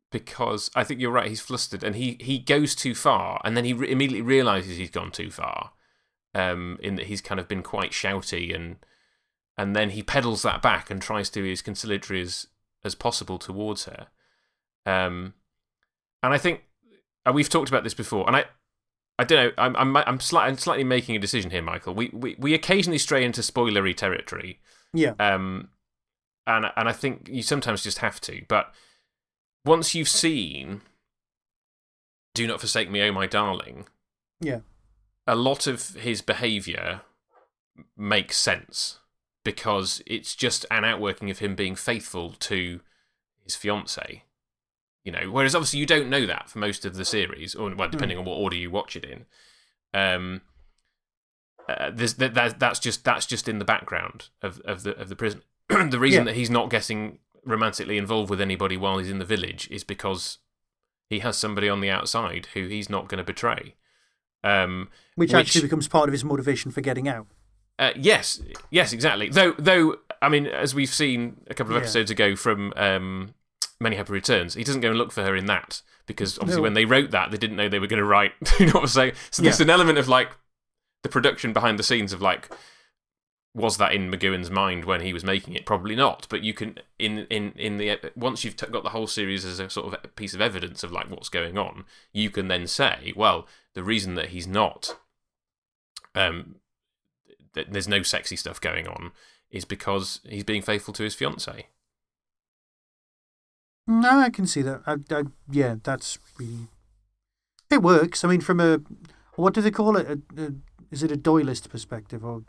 because I think you're right. He's flustered, and he, he goes too far, and then he re- immediately realizes he's gone too far. Um, in that he's kind of been quite shouty, and and then he pedals that back and tries to be as conciliatory as as possible towards her. Um, and I think and we've talked about this before, and I. I don't know. I'm I'm I'm, sli- I'm slightly making a decision here, Michael. We, we we occasionally stray into spoilery territory. Yeah. Um, and and I think you sometimes just have to. But once you've seen "Do Not Forsake Me, Oh My Darling," yeah, a lot of his behaviour makes sense because it's just an outworking of him being faithful to his fiancée. You know, whereas obviously you don't know that for most of the series, or well, depending mm. on what order you watch it in. Um, uh, there's, that, that that's just that's just in the background of of the of the prison. The reason yeah. that he's not getting romantically involved with anybody while he's in the village is because he has somebody on the outside who he's not going to betray. Um, which, which actually becomes part of his motivation for getting out. Uh, yes, yes, exactly. Though, though, I mean, as we've seen a couple of episodes yeah. ago from. Um, Many Happy Returns, he doesn't go and look for her in that, because obviously no. when they wrote that, they didn't know they were going to write, you know what I'm saying? So there's yeah. an element of, like, the production behind the scenes of, like, was that in McGowan's mind when he was making it? Probably not, but you can, in, in, in the, once you've t- got the whole series as a sort of piece of evidence of, like, what's going on, you can then say, well, the reason that he's not, um, that there's no sexy stuff going on, is because he's being faithful to his fiancée. No, I can see that. I, I, yeah, that's really... It works. I mean, from a... What do they call it? A, a, is it a Doylist perspective? Or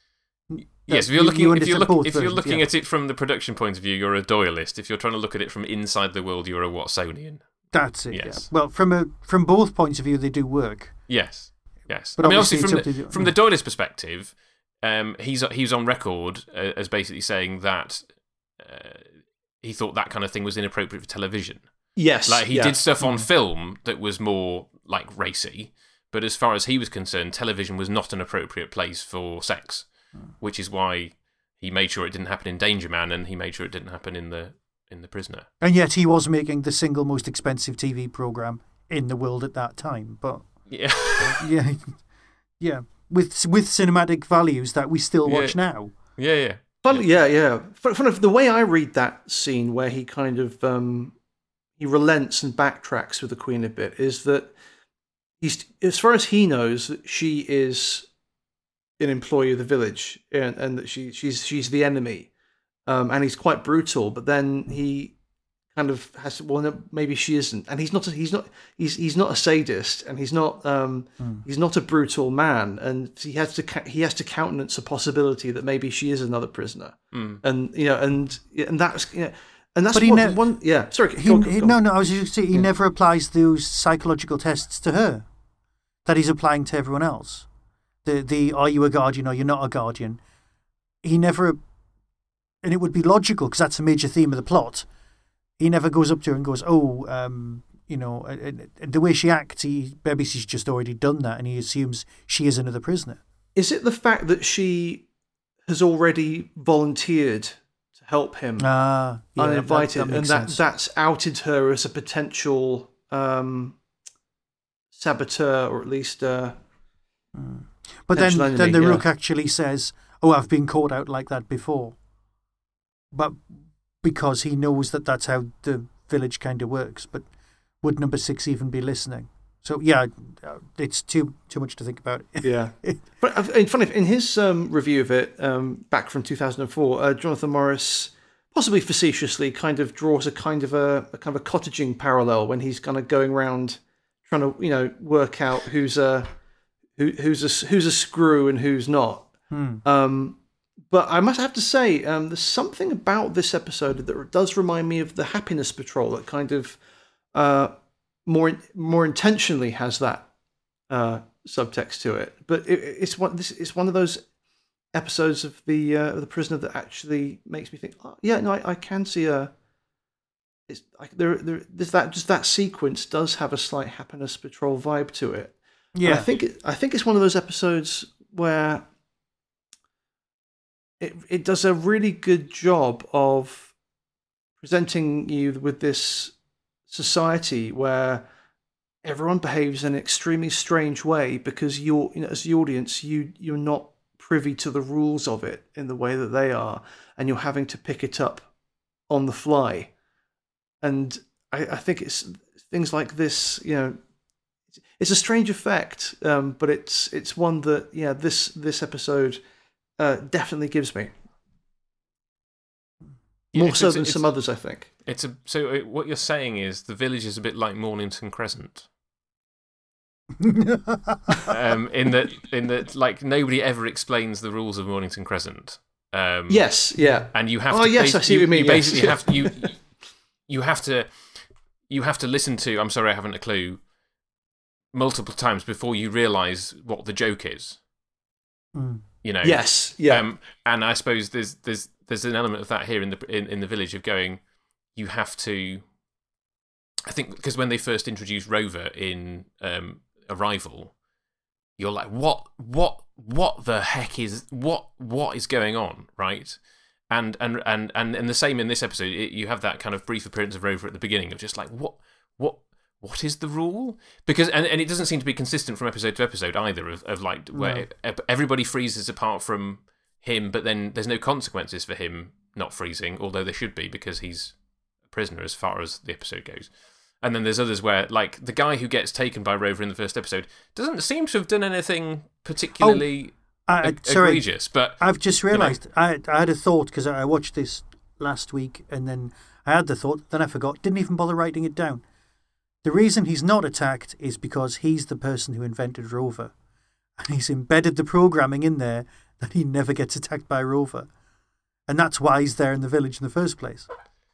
yes, if you're looking, you if you're, look, if you're versions, looking yeah. at it from the production point of view, you're a Doylist. If you're trying to look at it from inside the world, you're a Watsonian. That's it, yes. yeah. Well, from a from both points of view, they do work. Yes, yes. But I mean, obviously, obviously from, the, from the Doylist perspective, um, he's, he's on record uh, as basically saying that... Uh, he thought that kind of thing was inappropriate for television. Yes. Like, he yeah. did stuff on mm. film that was more, like, racy, but as far as he was concerned, television was not an appropriate place for sex, mm. which is why he made sure it didn't happen in Danger Man, and he made sure it didn't happen in the in The Prisoner. And yet he was making the single most expensive T V programme in the world at that time. But yeah. yeah. Yeah. With, with cinematic values that we still watch yeah. now. Yeah, yeah. Fun, yeah, yeah. Fun of the way I read that scene where he kind of um, he relents and backtracks with the Queen a bit is that he's, as far as he knows, that she is an employee of the village and, and that she she's she's the enemy, um, and he's quite brutal. But then he kind of has to, well, no, maybe she isn't, and he's not. A, he's not. He's he's not a sadist, and he's not. Um, mm. He's not a brutal man, and he has to. He has to countenance a possibility that maybe she is another prisoner, mm. and you know, and and that's you know, and that's but he what, ne- one. Yeah, sorry. He, go, go, go. he, no, no. I was just saying he yeah. never applies those psychological tests to her that he's applying to everyone else. The the are you a guardian or you're not a guardian? He never, and it would be logical because that's a major theme of the plot. He never goes up to her and goes, oh, um, you know, the way she acts, he, maybe she's just already done that, and he assumes she is another prisoner. Is it the fact that she has already volunteered to help him, uh, yeah, uninvited, that, that and that sense. that's outed her as a potential um, saboteur, or at least... Uh, mm. But then, enemy, then the yeah. Rook actually says, oh, I've been caught out like that before. But... because he knows that that's how the village kind of works. But would number six even be listening? So, yeah, it's too too much to think about. Yeah. But in funny, in his um, review of it, um, back from two thousand four, uh, Jonathan Morris, possibly facetiously, kind of draws a kind of a, a kind of a cottaging parallel when he's kind of going around trying to, you know, work out who's a who, who's a who's a screw and who's not. Hmm. Um, But I must have to say, um, there's something about this episode that does remind me of the Happiness Patrol that kind of uh, more more intentionally has that uh, subtext to it. But it, it's one this it's one of those episodes of the uh, of the Prisoner that actually makes me think, oh, yeah, no, I, I can see a. It's like there there there's that just that sequence does have a slight Happiness Patrol vibe to it. Yeah, and I think it, I think it's one of those episodes where. It it does a really good job of presenting you with this society where everyone behaves in an extremely strange way because you're, you know, as the audience, you you're not privy to the rules of it in the way that they are, and you're having to pick it up on the fly. And I, I think it's things like this, you know, it's a strange effect, um, but it's it's one that, yeah, this this episode uh, definitely gives me. Yeah, More it's- so it's- than it's- some others, I think. It's a so uh, what you're saying is the village is a bit like Mornington Crescent. um, in that, in that, like nobody ever explains the rules of Mornington Crescent. Um, Yes, yeah. and you have Oh, to. yes, basi- I see what you mean, You yes. basically have you you have to you have to listen to. I'm sorry, I haven't a clue. Multiple times before you realise what the joke is. Mm. You know. Yes, yeah. Um, and I suppose there's there's there's an element of that here in the in, in the village of going. You have to. I think because when they first introduced Rover in um, Arrival, you're like, what, what, what the heck is what, what is going on, right? And and and and, and the same in this episode. It, you have that kind of brief appearance of Rover at the beginning of just like, what, what, what is the rule? Because and, and it doesn't seem to be consistent from episode to episode either. Of, of like where No. everybody freezes apart from him, but then there's no consequences for him not freezing, although there should be because he's a prisoner as far as the episode goes. And then there's others where, like, the guy who gets taken by Rover in the first episode doesn't seem to have done anything particularly I, eg- sorry, egregious. But I've just realised I, I had a thought because I watched this last week and then I had the thought, then I forgot, didn't even bother writing it down. The reason he's not attacked is because he's the person who invented Rover. And he's embedded the programming in there that he never gets attacked by Rover. And that's why he's there in the village in the first place.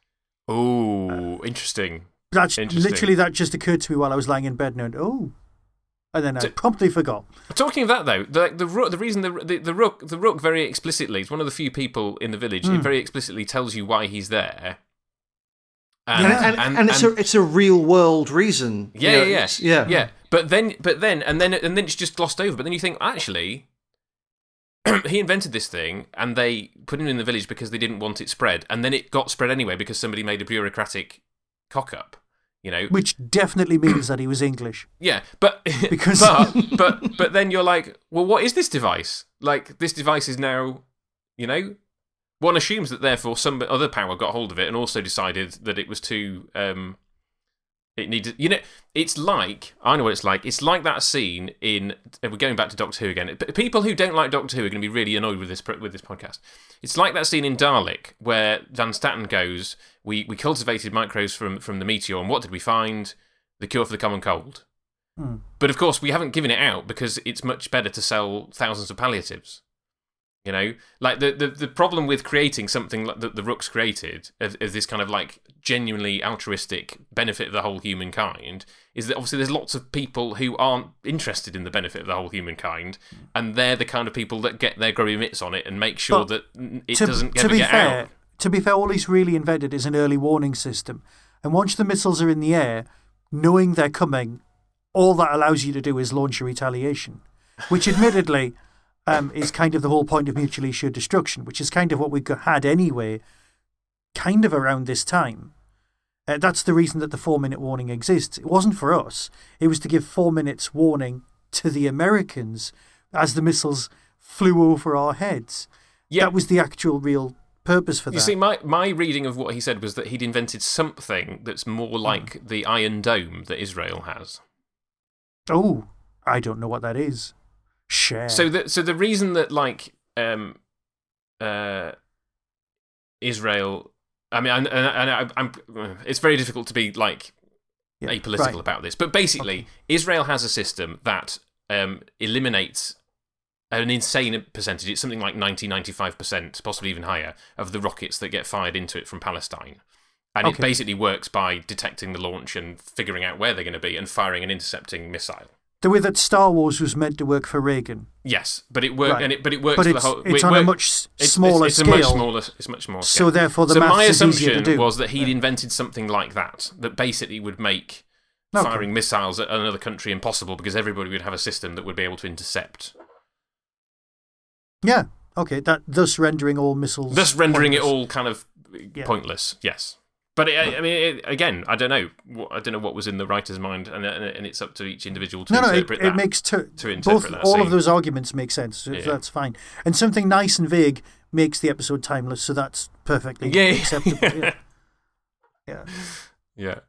oh, interesting. That's Interesting. literally, that just occurred to me while I was lying in bed and I went, oh. And then I So- promptly forgot. Talking of that, though, the the, rook, the reason the, the the rook the rook very explicitly is one of the few people in the village. Mm. It very explicitly tells you why he's there. And, and, and, and it's a it's a real world reason. Yeah, you know, yeah, it's- yeah, yeah, yeah. But then, but then, and then, and then it's just glossed over. But then you think, actually, he invented this thing, and they put him in the village because they didn't want it spread, and then it got spread anyway because somebody made a bureaucratic cock up. You know, Which definitely means that he was English. yeah, but Because- but but but then you're like, well, what is this device? Like, this device is now, you know, one assumes that therefore some other power got hold of it and also decided that it was too. Um, it needed, you know, it's like I know what it's like. It's like that scene in. We're going back to Doctor Who again. But people who don't like Doctor Who are going to be really annoyed with this with this podcast. It's like that scene in Dalek where Van Staten goes, "We we cultivated microbes from from the meteor, and what did we find? The cure for the common cold." Hmm. But of course, we haven't given it out because it's much better to sell thousands of palliatives. You know, like the the, the problem with creating something like that the Rooks created, as, as this kind of like genuinely altruistic benefit of the whole humankind, is that obviously there's lots of people who aren't interested in the benefit of the whole humankind, and they're the kind of people that get their grubby mitts on it and make sure But that it to, doesn't to ever be get fair, out. To be fair, all he's really invented is an early warning system. And once the missiles are in the air, knowing they're coming, all that allows you to do is launch a retaliation, which admittedly um, is kind of the whole point of mutually assured destruction, which is kind of what we got- had anyway, kind of around this time. Uh, that's the reason that the four-minute warning exists. It wasn't for us. It was to give four minutes warning to the Americans as the missiles flew over our heads. Yeah. That was the actual real purpose for that. You see, my, my reading of what he said was that he'd invented something that's more like the Iron Dome that Israel has. Oh, I don't know what that is. Share. So the so the reason that like um uh Israel, I mean, and, and I, I'm it's very difficult to be like Yeah, apolitical right. about this, but basically, Okay. Israel has a system that um eliminates an insane percentage. It's something like ninety, ninety-five percent, possibly even higher, of the rockets that get fired into it from Palestine. And it Okay. basically works by detecting the launch and figuring out where they're going to be and firing an intercepting missile. The way that Star Wars was meant to work for Reagan. Yes, but it works, Right. and it but it works But for it's, the whole. it's it on a work- much s- it's- smaller it's, it's scale. a much smaller. It's much more. So scale. therefore the so maths my is easier assumption to do. was that he'd Yeah. invented something like that that basically would make Okay. firing missiles at another country impossible because everybody would have a system that would be able to intercept, Yeah, okay, that thus rendering all missiles... thus rendering it pointless. all kind of Yeah. pointless. Yes, But it, I mean, it, again, I don't know. I don't know what was in the writer's mind, and and it's up to each individual to no, no, interpret it, that. it makes to, to interpret both that all scene. of those arguments make sense. So Yeah. That's fine. And something nice and vague makes the episode timeless. So that's perfectly Yeah, yeah. acceptable. Yeah. Yeah. Yeah.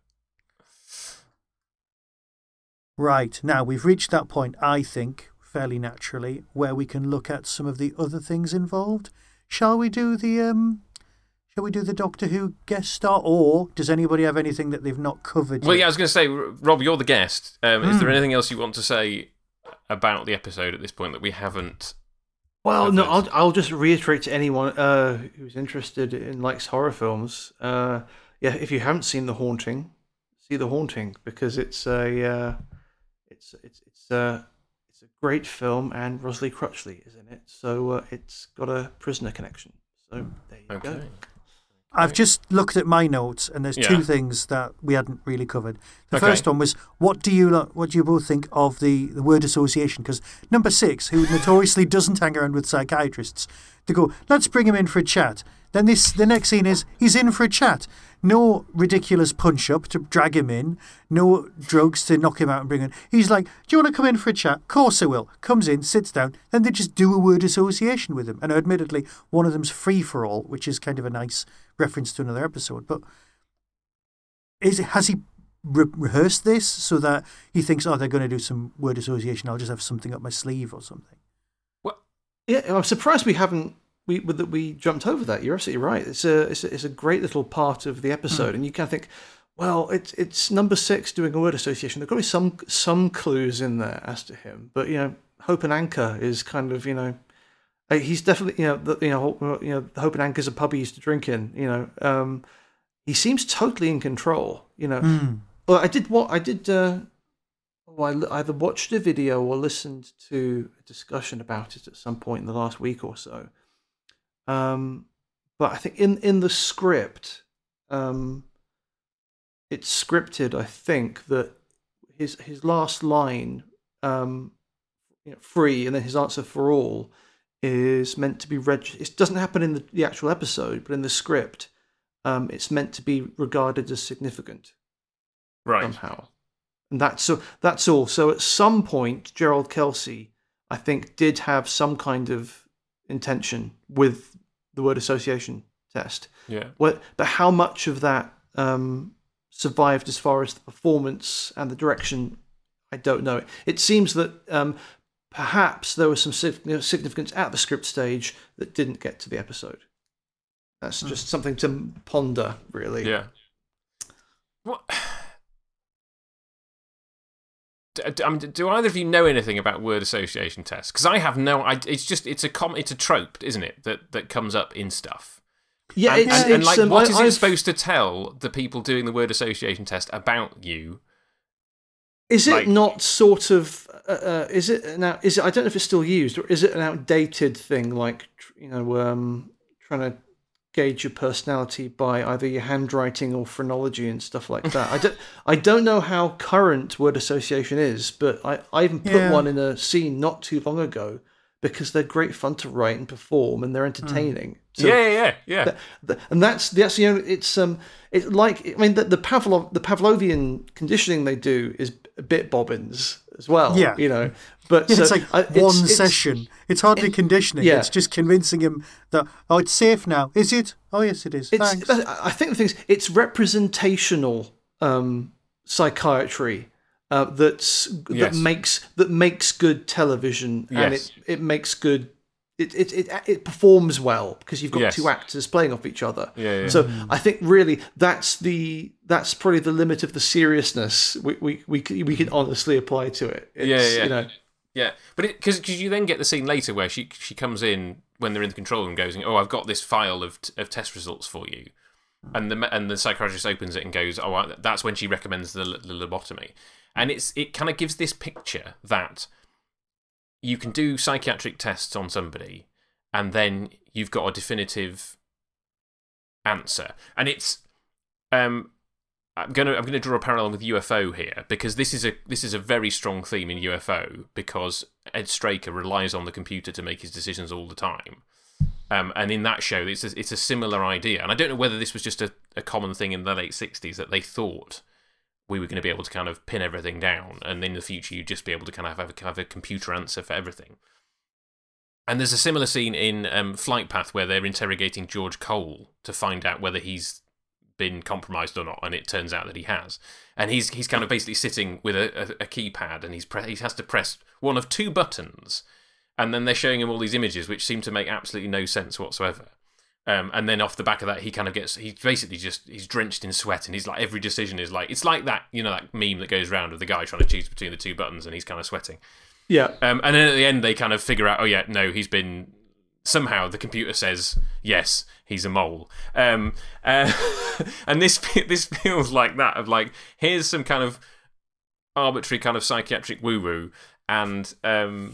Right. Now, we've reached that point, I think, fairly naturally, where we can look at some of the other things involved. Shall we do the um shall we do the Doctor Who guest star, or does anybody have anything that they've not covered Well, yet? yeah, I was going to say, Rob, you're the guest. Um, Is there Hmm. anything else you want to say about the episode at this point that we haven't? Well, no, Others. I'll, I'll just reiterate to anyone uh, who's interested in likes horror films. Uh, yeah, if you haven't seen The Haunting, see The Haunting, because it's a uh, it's it's it's a it's a great film, and Rosalie Crutchley is in it, so uh, it's got a prisoner connection. So there you Okay. go. I've just looked at my notes, and there's Yeah. two things that we hadn't really covered. The Okay. first one was, what do you lo- what do you both think of the, the word association? Because number six, who notoriously doesn't hang around with psychiatrists, they go, let's bring him in for a chat. Then this the next scene is he's in for a chat. No ridiculous punch up to drag him in. No drugs to knock him out and bring him in. He's like, do you want to come in for a chat? Of course I will. Comes in, sits down. Then they just do a word association with him. And admittedly, one of them's free for all, which is kind of a nice reference to another episode. But is it, has he re- rehearsed this so that he thinks, oh, they're going to do some word association, I'll just have something up my sleeve or something? Yeah, I'm surprised we haven't we that we jumped over that. You're absolutely right. It's a it's a, it's a great little part of the episode, and you kind of think, well, it's it's number six doing a word association. There've got to be some some clues in there as to him, but you know, Hope and Anchor is kind of you know, uh, he's definitely you know the, you know Hope- you know Hope and Anchor's a pub he used to drink in. You know, um, he seems totally in control. You know, Mm. well, I did what I did. Uh, well, I either watched a video or listened to a discussion about it at some point in the last week or so. Um, but I think in, in the script, um, it's scripted. I think that his his last line, um, you know, free, and then his answer for all, is meant to be read. It doesn't happen in the, the actual episode, but in the script, um, it's meant to be regarded as significant Right. somehow. And that's so that's all. So at some point, Gerald Kelsey, I think, did have some kind of intention with the word association test. Yeah. What, but how much of that um, survived as far as the performance and the direction, I don't know. It seems that um, perhaps there was some sig- significance at the script stage that didn't get to the episode. That's just something to ponder, really. Yeah. What? Do, do- I mean, do either of you know anything about word association tests? Because I have no. I, it's just it's a com, it's a trope, isn't it? That that comes up in stuff. Yeah, and, it's, and, and it's, like, um, what I- is it I've- supposed to tell the people doing the word association test about you? Is it Like- not sort of? Uh, uh, is it now? Is it? I don't know if it's still used, or is it an outdated thing? Like tr- you know, um, trying to gauge your personality by either your handwriting or phrenology and stuff like that. I don't. I don't know how current word association is, but I, I even put Yeah. one in a scene not too long ago because they're great fun to write and perform, and they're entertaining. So yeah, yeah, yeah, yeah. Th- th- and that's that's you know it's um it's like I mean the, the Pavlov the Pavlovian conditioning they do is bit bobbins as well. Yeah. you know, but Yeah, so, it's like I- one it's- session. It's hardly conditioning. yeah. It's just convincing him that, oh, it's safe now. Is it? Oh, yes, it is. It's, Thanks. I I think the thing is, it's representational um, psychiatry uh, that's that Yes. makes that makes good television, and Yes. it, it makes good. It, it it it performs well because you've got Yes. two actors playing off each other. Yeah, yeah. So I think really that's the that's probably the limit of the seriousness we we we, can- we can honestly apply to it. It's, Yeah, yeah. You know, Yeah, but because you then get the scene later where she she comes in when they're in the control room, goes, "Oh, I've got this file of t- of test results for you," and the and the psychiatrist opens it and goes, "Oh, I- that's when she recommends the, the lobotomy," and it's it kind of gives this picture that you can do psychiatric tests on somebody, and then you've got a definitive answer, and it's um. I'm gonna I'm gonna draw a parallel with U F O here because this is a this is a very strong theme in U F O because Ed Straker relies on the computer to make his decisions all the time, um, and in that show it's a, it's a similar idea. And I don't know whether this was just a a common thing in the late sixties that they thought we were going to be able to kind of pin everything down, and in the future you'd just be able to kind of have a, have a computer answer for everything. And there's a similar scene in um, Flight Path where they're interrogating George Cole to find out whether he's been compromised or not, and it turns out that he has. And he's he's kind of basically sitting with a, a, a keypad, and he's pre- he has to press one of two buttons, and then they're showing him all these images which seem to make absolutely no sense whatsoever. Um, and then off the back of that, he kind of gets, he's basically just, he's drenched in sweat, and he's like, every decision is like, it's like that, you know, that meme that goes around of the guy trying to choose between the two buttons, and he's kind of sweating. Yeah. Um, and then at the end, they kind of figure out, oh yeah, no, he's been, somehow the computer says, yes, he's a mole. Um, uh, and this this feels like that, of like, here's some kind of arbitrary kind of psychiatric woo-woo, and um,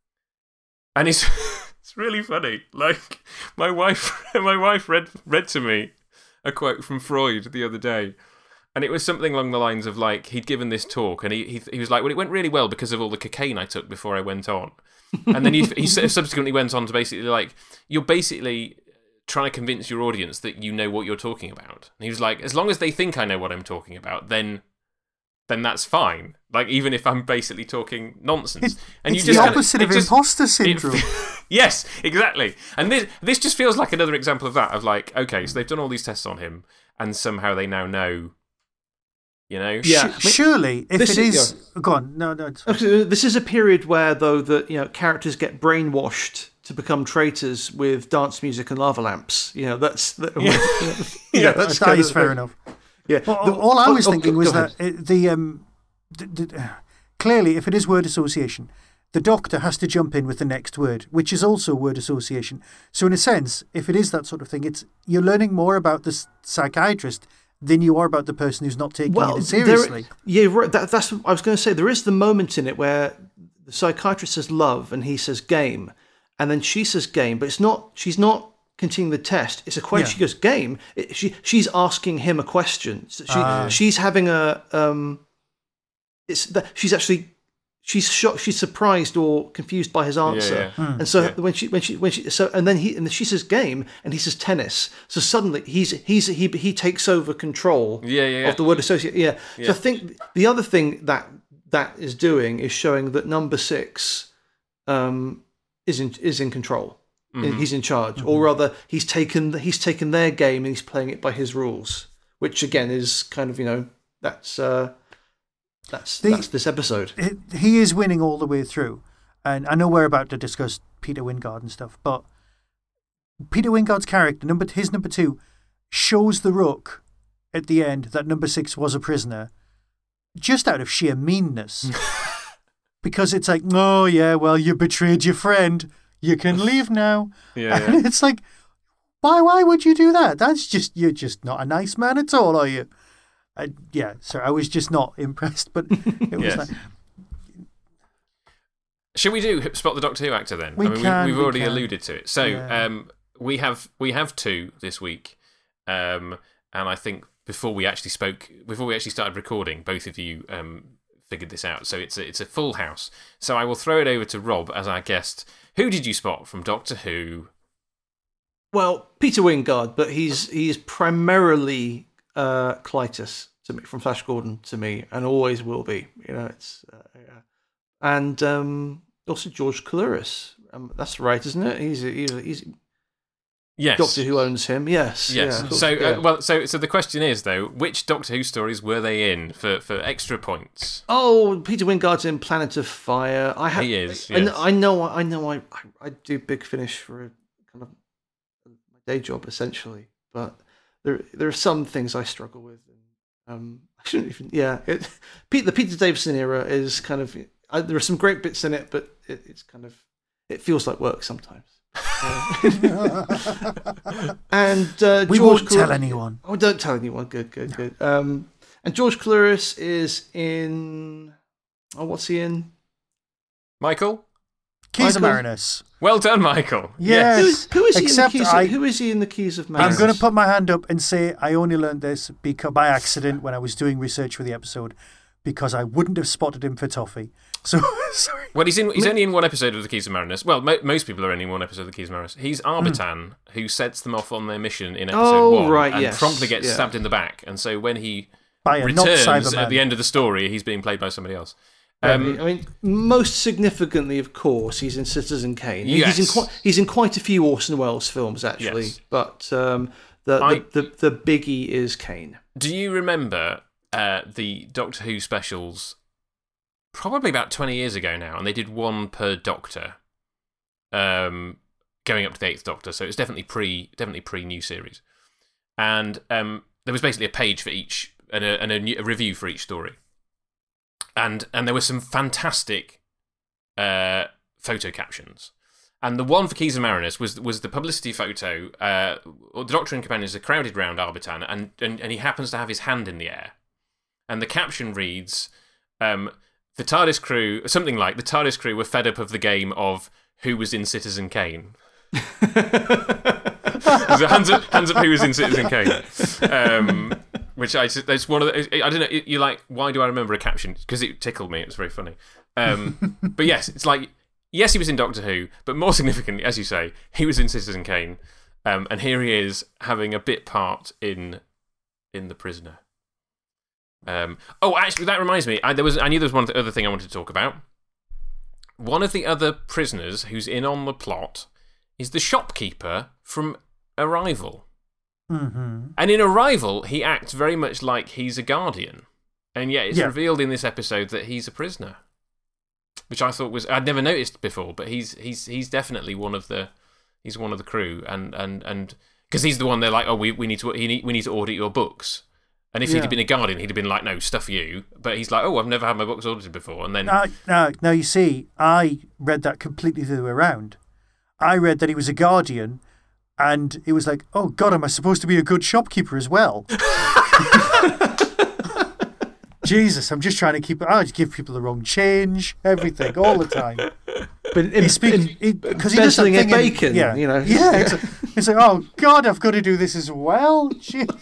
and it's it's really funny. Like, my wife my wife read read to me a quote from Freud the other day, and it was something along the lines of like, he'd given this talk, and he he, he was like, well, it went really well because of all the cocaine I took before I went on. And then he, he subsequently went on to basically like, you're basically trying to convince your audience that you know what you're talking about. And he was like, as long as they think I know what I'm talking about, then then that's fine. Like, even if I'm basically talking nonsense. It's, and it's you just the kind opposite of, of just, imposter syndrome. It, yes, exactly. And this this just feels like another example of that, of like, okay, so they've done all these tests on him, and somehow they now know. You know, yeah. Sh- surely, if this it is, is yeah. Go on. No, no. It's this is a period where, though, that you know characters get brainwashed to become traitors with dance music and lava lamps. You know, that's the, yeah. yeah, that's that is of, fair enough. Yeah. Well, The, all I was oh, thinking oh, was ahead. that it, the um, the, the, clearly, if it is word association, the doctor has to jump in with the next word, which is also word association. So, in a sense, if it is that sort of thing, it's you're learning more about the psychiatrist than you are about the person who's not taking well, it seriously. There, yeah, right, that, that's what I was going to say. There is the moment in it where the psychiatrist says love and he says game, and then she says game, but it's not. She's not continuing the test. It's a question. Yeah. She goes game. It, she she's asking him a question. So she Ah. she's having a um. It's that she's actually. She's shocked. She's surprised or confused by his answer, yeah, yeah. Hmm. and so Yeah. when she when she when she so and then he and she says game, and he says tennis. So suddenly he's he's he he takes over control Yeah, yeah, yeah. of the word associate. Yeah. So Yeah. I think the other thing that that is doing is showing that number six um, is in is in control. Mm-hmm. He's in charge, or rather, he's taken he's taken their game and he's playing it by his rules, which again is kind of you know that's. Uh, That's The- that's this episode. It, he is winning all the way through. And I know we're about to discuss Peter Wingard and stuff, but Peter Wingard's character, number his number two, shows the Rook at the end that number six was a prisoner just out of sheer meanness. Because it's like, oh, yeah, well, you betrayed your friend. You can leave now. Yeah, And yeah. it's like, why why would you do that? That's just, you're just not a nice man at all, are you? Uh, yeah, so I was just not impressed, but it was Yes. like, Should we do Spot the Doctor Who actor then? We I mean, can, we, we've we already can. alluded to it. So Yeah. um, we have we have two this week, um, and I think before we actually spoke, before we actually started recording, both of you um, figured this out. So it's a, it's a full house. So I will throw it over to Rob as our guest. Who did you spot from Doctor Who? Well, Peter Wingard, but he's he's primarily uh, Clytus to me, from Flash Gordon to me, and always will be. You know, it's uh, yeah. And um, also George Coulouris. Um, that's right, isn't it? He's a, he's a, he's Yes. Doctor Who owns him. Yes. Yes. Yeah. So, Yeah. uh, well, so, so the question is though, which Doctor Who stories were they in for, for extra points? Oh, Peter Wingard's in Planet of Fire. I have. He is, I, I yes. know- I know. I know. I, I I do Big Finish for a kind of my day job essentially, but there there are some things I struggle with. And, um, I shouldn't even. Yeah. It, Pete, the Peter Davison era is kind of. I, there are some great bits in it, but it, it's kind of. It feels like work sometimes. Uh, and uh, we George won't tell Clooney- anyone. Oh, don't tell anyone. Good, good, good. Um, and George Coulouris is in. Oh, what's he in? Michael? Keys of Michael? Marinus. Well done, Michael. Yes. Who is, who is he Except in the keys? I- Of, who is he in the Keys of I'm Marinus? going to put my hand up and say I only learned this because by accident when I was doing research for the episode, because I wouldn't have spotted him for Toffee. So, sorry. Well, he's in. He's only in one episode of the Keys of Marinus. Well, mo- most people are only in one episode of the Keys of Marinus. He's Arbitan, mm. who sets them off on their mission in episode oh, one, right, and yes. promptly gets yeah. stabbed in the back. And so when he By a returns not at the end of the story, he's being played by somebody else. Um, I mean, most significantly, of course, he's in Citizen Kane. Yes. He's in quite. He's in quite a few Orson Welles films, actually. Yes. But um, the, I, the the the biggie is Kane. Do you remember uh, the Doctor Who specials? Probably about twenty years ago now, and they did one per Doctor, um, going up to the Eighth Doctor. So it was definitely pre, definitely pre new series, and um, there was basically a page for each and a, and a, new, a review for each story, and and there were some fantastic uh, photo captions. And the one for Keys of Marinus was was the publicity photo. Uh, the Doctor and companions are crowded round Arbitan, and, and and he happens to have his hand in the air, and the caption reads. Um, The TARDIS crew, something like, the TARDIS crew were fed up of the game of who was in Citizen Kane. hands, up, hands up who was in Citizen Kane. Um, which I, that's one of the, I don't know, you're like, why do I remember a caption? Because it tickled me, it was very funny. Um, but yes, it's like, yes, he was in Doctor Who, but more significantly, as you say, he was in Citizen Kane. Um, and here he is having a bit part in in The Prisoner. Um, oh, actually, that reminds me. I, there was, I knew there was one other thing I wanted to talk about. One of the other prisoners who's in on the plot is the shopkeeper from Arrival. Mm-hmm. And in Arrival, he acts very much like he's a guardian. And yet it's yeah. revealed in this episode that he's a prisoner. Which I thought was... I'd never noticed before, but he's he's he's definitely one of the... He's one of the crew. And... and, and because he's the one they're like, oh, we, we, need to, we need to audit your books. And if yeah. he'd have been a guardian, he'd have been like, no, stuff you. But he's like, oh, I've never had my books audited before. And then... Now, now, now, you see, I read that completely the other way around. I read that he was a guardian, and it was like, oh, God, am I supposed to be a good shopkeeper as well? Jesus, I'm just trying to keep... I just give people the wrong change, everything, all the time. But in, he speaks... Because he, he does that thing bacon, in, yeah, you know. Yeah, it's like, it's like, oh, God, I've got to do this as well? Jesus.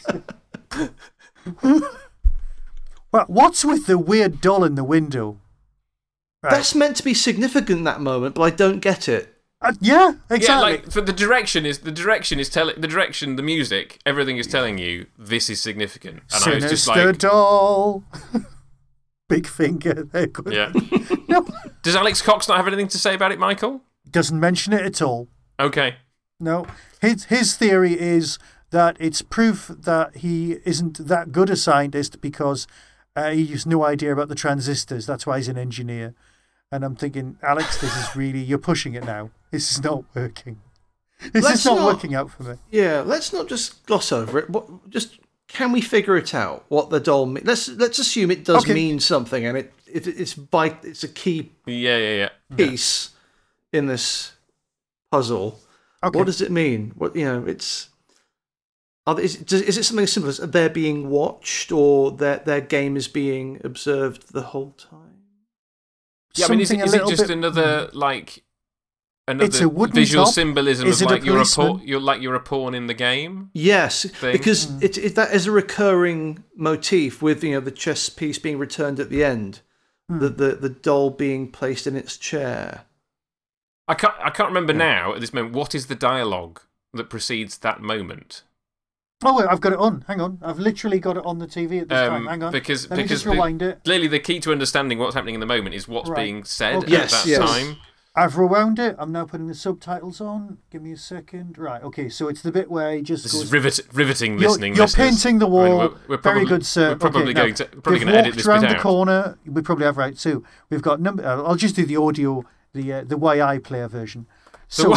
Well, what's with the weird doll in the window? Right. That's meant to be significant in that moment, but I don't get it. Uh, yeah, exactly. Yeah, like for the direction is the direction is telling the direction, the music, everything is telling you this is significant. And Sinister I was just like, doll, big finger. There, good. Yeah. No, does Alex Cox not have anything to say about it, Michael? Doesn't mention it at all. Okay. No, his his theory is that it's proof that he isn't that good a scientist because uh, he has no idea about the transistors. That's why he's an engineer. And I'm thinking, Alex, this is really, you're pushing it now. This is not working. This let's is not, not working out for me. Yeah, let's not just gloss over it. What, just, can we figure it out, what the doll means? Let's, let's assume it does okay. mean something, and it, it it's by, it's a key yeah, yeah, yeah. piece yeah. in this puzzle. Okay. What does it mean? What you know, it's... Are they, is, is it something as simple as they're being watched or their their game is being observed the whole time? Yeah, I mean, is it, is it just bit, another like another visual top? symbolism is of like a you're a pawn, you're like you're a pawn in the game? Yes, thing? because mm. it, it that is a recurring motif with you know the chess piece being returned at the end, mm. the, the the doll being placed in its chair. I can't I can't remember yeah. now at this moment. What is the dialogue that precedes that moment? Oh, wait, I've got it on. Hang on. I've literally got it on the T V at this um, time. Hang on. Because, Let because me just rewind the, it. Clearly, the key to understanding what's happening in the moment is what's right. being said okay. at yes, that yes. time. I've rewound it. I'm now putting the subtitles on. Give me a second. Right, okay, so it's the bit where he just This goes... is rivet, riveting you're, listening. You're listeners. painting the wall. I mean, we're, we're probably, Very good, sir. We're probably okay, going now, to, probably going to edit this bit around out. the corner. We probably have, right, so we've got... number. Uh, I'll just do the audio, the uh, the Y I player version. So...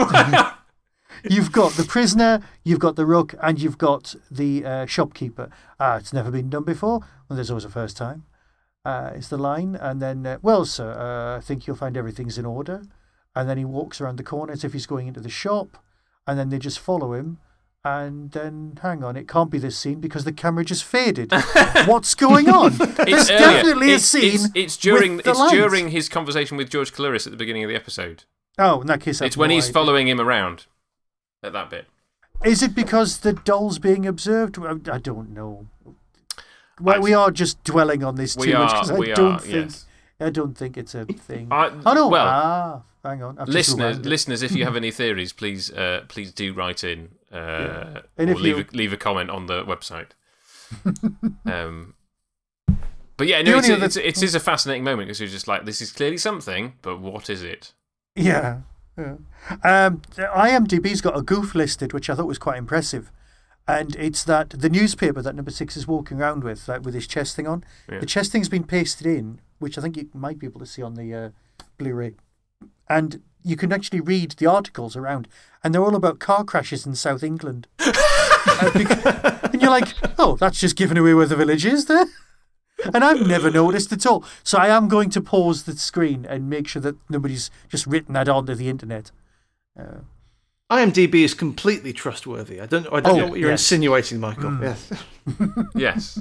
You've got the prisoner, you've got the rook, and you've got the uh, shopkeeper. Ah, it's never been done before. Well, there's always a first time. Uh, it's the line. And then, uh, well, sir, uh, I think you'll find everything's in order. And then he walks around the corner as if he's going into the shop. And then they just follow him. And then, hang on, it can't be this scene because the camera just faded. What's going on? There's earlier. definitely it's, a scene. It's, it's during with the it's light. during his conversation with George Caloris at the beginning of the episode. Oh, in that case, it's when no he's idea. following him around at that bit. Is it because the doll's being observed? I don't know. well, we are just dwelling on this too we much are, because I we don't are, think yes. I don't think it's a thing. I, oh no! well, ah, hang on. I've just listeners, reminded. listeners, if you have any theories, please, uh, please do write in, uh, Yeah. or And if leave you- a, leave a comment on the website. um, but yeah, The no, it's, only other- it's, it is a fascinating moment because you're just like, this is clearly something, but what is it? Yeah. yeah. Um, IMDb's got a goof listed, which I thought was quite impressive. And it's that the newspaper that number six is walking around with, like with his chest thing on, Yeah. the chest thing's been pasted in, which I think you might be able to see on the uh, Blu-ray. And you can actually read the articles around, and they're all about car crashes in South England. and, bec- and you're like, oh, that's just giving away where the village is there. And I've never noticed at all. So I am going to pause the screen and make sure that nobody's just written that onto the internet. Uh, IMDb is completely trustworthy. I don't, I don't Oh, know what you're yes. insinuating, Michael. Mm. Yes. Yes.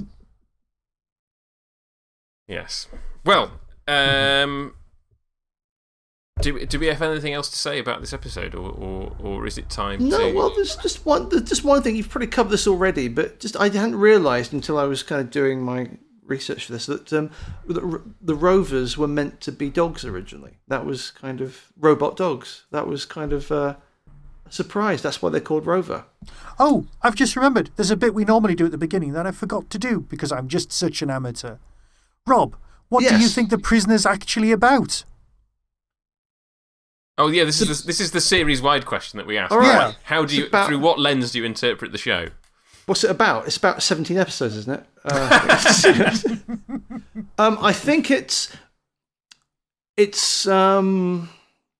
Yes. Well, um, do do we have anything else to say about this episode, or or, or is it time No, to? well, there's just one. There's just one thing. You've probably covered this already, but just I hadn't realised until I was kind of doing my research for this that um, the, the Rovers were meant to be dogs originally. That was kind of robot dogs. That was kind of uh, a surprise. That's why they're called Rover. oh, I've just remembered. There's a bit we normally do at the beginning that I forgot to do because I'm just such an amateur. Rob, what do you Yes. think The Prisoner's actually about? Oh yeah, this is the, this is the series wide question that we asked. All right. Yeah. How do you It's about- through what lens do you interpret the show? What's it about? It's about seventeen episodes, isn't it? Uh, um, I think it's it's um,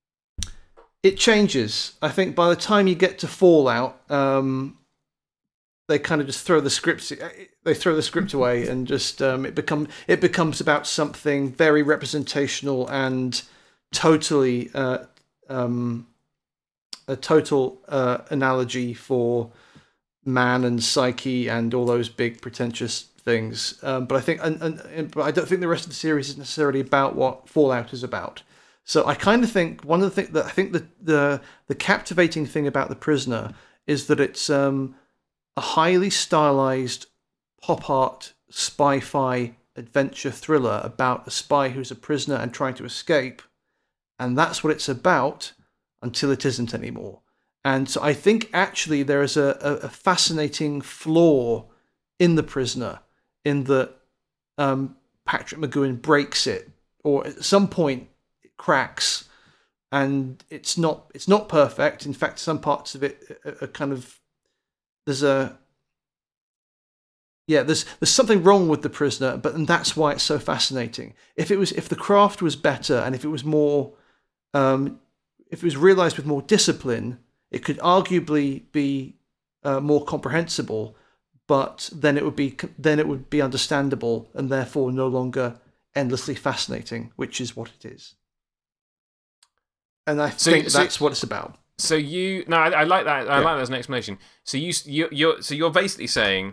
it changes. I think by the time you get to Fallout, um, they kind of just throw the scripts. They throw the script away, and just um, it become it becomes about something very representational and totally uh, um, a total uh, analogy for man and psyche and all those big pretentious things. Um, but I think, and, and, and but I don't think the rest of the series is necessarily about what Fallout is about. So I kind of think one of the things that I think the the the captivating thing about The Prisoner is that it's um, a highly stylized pop art spy-fi adventure thriller about a spy who's a prisoner and trying to escape, and that's what it's about until it isn't anymore. And so I think actually there is a, a, a fascinating flaw in The Prisoner, in that um, Patrick McGoohan breaks it, or at some point it cracks, and it's not it's not perfect. In fact, some parts of it are, are kind of there's a yeah there's there's something wrong with The Prisoner, but and that's why it's so fascinating. If it was if the craft was better, and if it was more um, if it was realized with more discipline, it could arguably be uh, more comprehensible, but then it would be then it would be understandable and therefore no longer endlessly fascinating, which is what it is. And I So- think so- that's what it's about. So you no, I, I like that. I Yeah. like that as an explanation. So you you you're so you're basically saying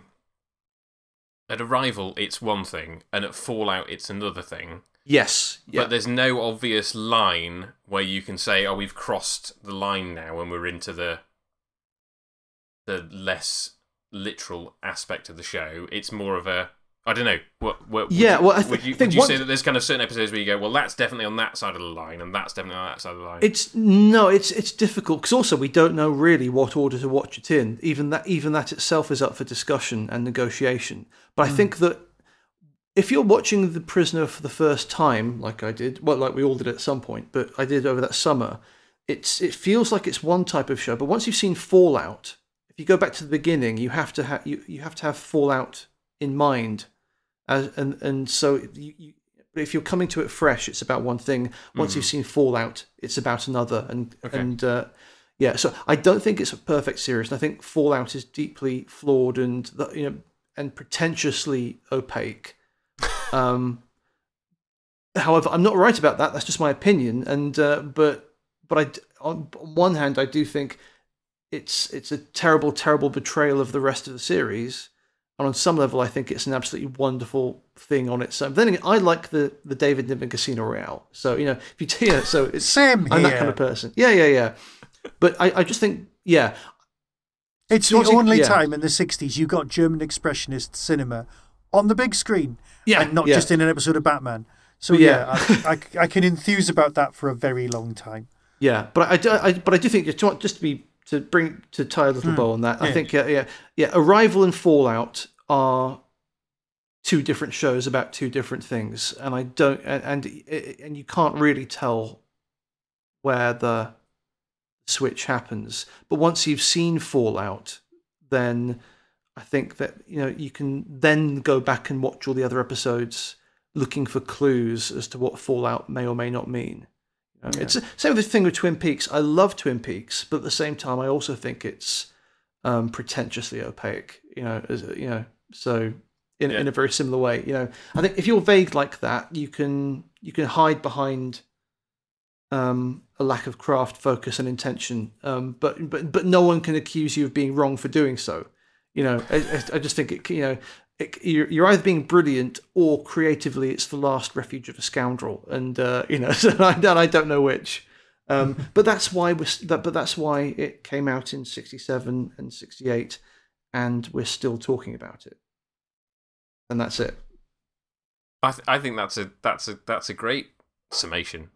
at Arrival it's one thing, and at Fallout it's another thing. Yes. Yeah. But there's no obvious line where you can say, "Oh, we've crossed the line now, and we're into the the less literal aspect of the show." It's more of a, I don't know. What? what Yeah, Would you, well, I th- would you, think would you one- say that there's kind of certain episodes where you go, "Well, that's definitely on that side of the line, and that's definitely on that side of the line." It's no, it's it's difficult because also we don't know really what order to watch it in. Even that, even that itself is up for discussion and negotiation. But I think that if you're watching The Prisoner for the first time, like I did, well, like we all did at some point, but I did over that summer, it's it feels like it's one type of show. But once you've seen Fallout, if you go back to the beginning, you have to have you, you have to have Fallout in mind, as and and so you, you, if you're coming to it fresh, it's about one thing. Once you've seen Fallout, it's about another, and Okay. and uh, yeah. So I don't think it's a perfect series. And I think Fallout is deeply flawed and you know and pretentiously opaque. Um, however, I'm not right about that. That's just my opinion. And uh, but but I on one hand I do think it's it's a terrible terrible betrayal of the rest of the series, and on some level I think it's an absolutely wonderful thing on its own. But then again, I like the the David Niven Casino Royale. So you know if you yeah, so it's Same I'm that here. kind of person. Yeah, yeah, yeah. But I, I just think yeah. It's So the what's it- only yeah. time in the sixties you got German expressionist cinema on the big screen, Yeah, and not yeah. just in an episode of Batman. So Yeah. yeah, I, I, I can enthuse about that for a very long time. Yeah, but I, do- I, but I do think just to, just to be to bring to tie a little bow on that. I Yeah. think uh, yeah, yeah, Arrival and Fallout are two different shows about two different things, and I don't and and, and you can't really tell where the switch happens. But once you've seen Fallout, then I think that you know you can then go back and watch all the other episodes, looking for clues as to what Fallout may or may not mean. You know, It's same with the thing with Twin Peaks. I love Twin Peaks, but at the same time, I also think it's um, pretentiously opaque. You know, as, you know, so in Yeah. in a very similar way. You know, I think if you're vague like that, you can you can hide behind um, a lack of craft, focus, and intention. Um, but but but no one can accuse you of being wrong for doing so. You know, I, I- I just think it. You know. It, you're, you're either being brilliant or creatively it's the last refuge of a scoundrel, and uh, you know, so I, and I don't know which. Um, but that's why we're, that, but that's why it came out in sixty-seven and sixty-eight, and we're still talking about it, and that's it. I th- I think that's a that's a that's a great summation.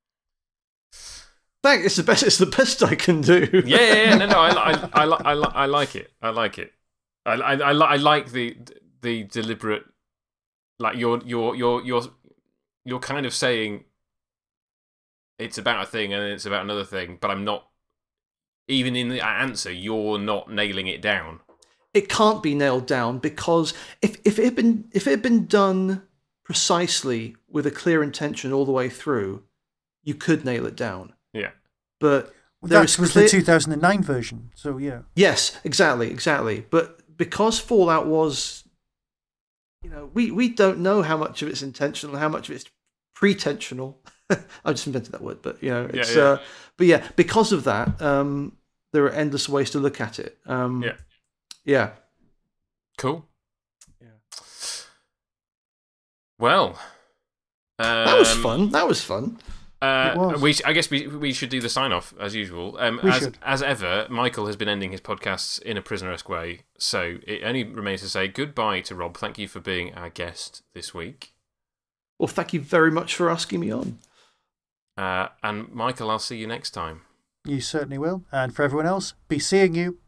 Thank. It's the best. It's the best I can do. Yeah, yeah, yeah. No, no. I, I, I, li- I, li- I like it. I like it. I, I, I, li- I like the the deliberate. Like you're you're you're you're you're kind of saying it's about a thing and it's about another thing, but I'm not. Even in the answer, you're not nailing it down. It can't be nailed down because if if it had been if it had been done precisely with a clear intention all the way through, you could nail it down. Yeah. But Well, there that is was clear- the two thousand nine version, so yeah. Yes, exactly, exactly. But because Fallout was, you know, we, we don't know how much of it's intentional and how much of it's pretensional. I just invented that word, but you know, it's. Yeah, yeah. Uh, but yeah, because of that, um, there are endless ways to look at it. Um, Yeah. Yeah. Cool. Yeah. Well, um, That was fun. That was fun. Uh, It was. we, sh- I guess we we should do the sign off as usual. Um, We as should. as ever, Michael has been ending his podcasts in a prisoner-esque way, so it only remains to say goodbye to Rob. Thank you for being our guest this week. Well, thank you very much for asking me on. Uh, and Michael, I'll see you next time. You certainly will. And for everyone else, be seeing you.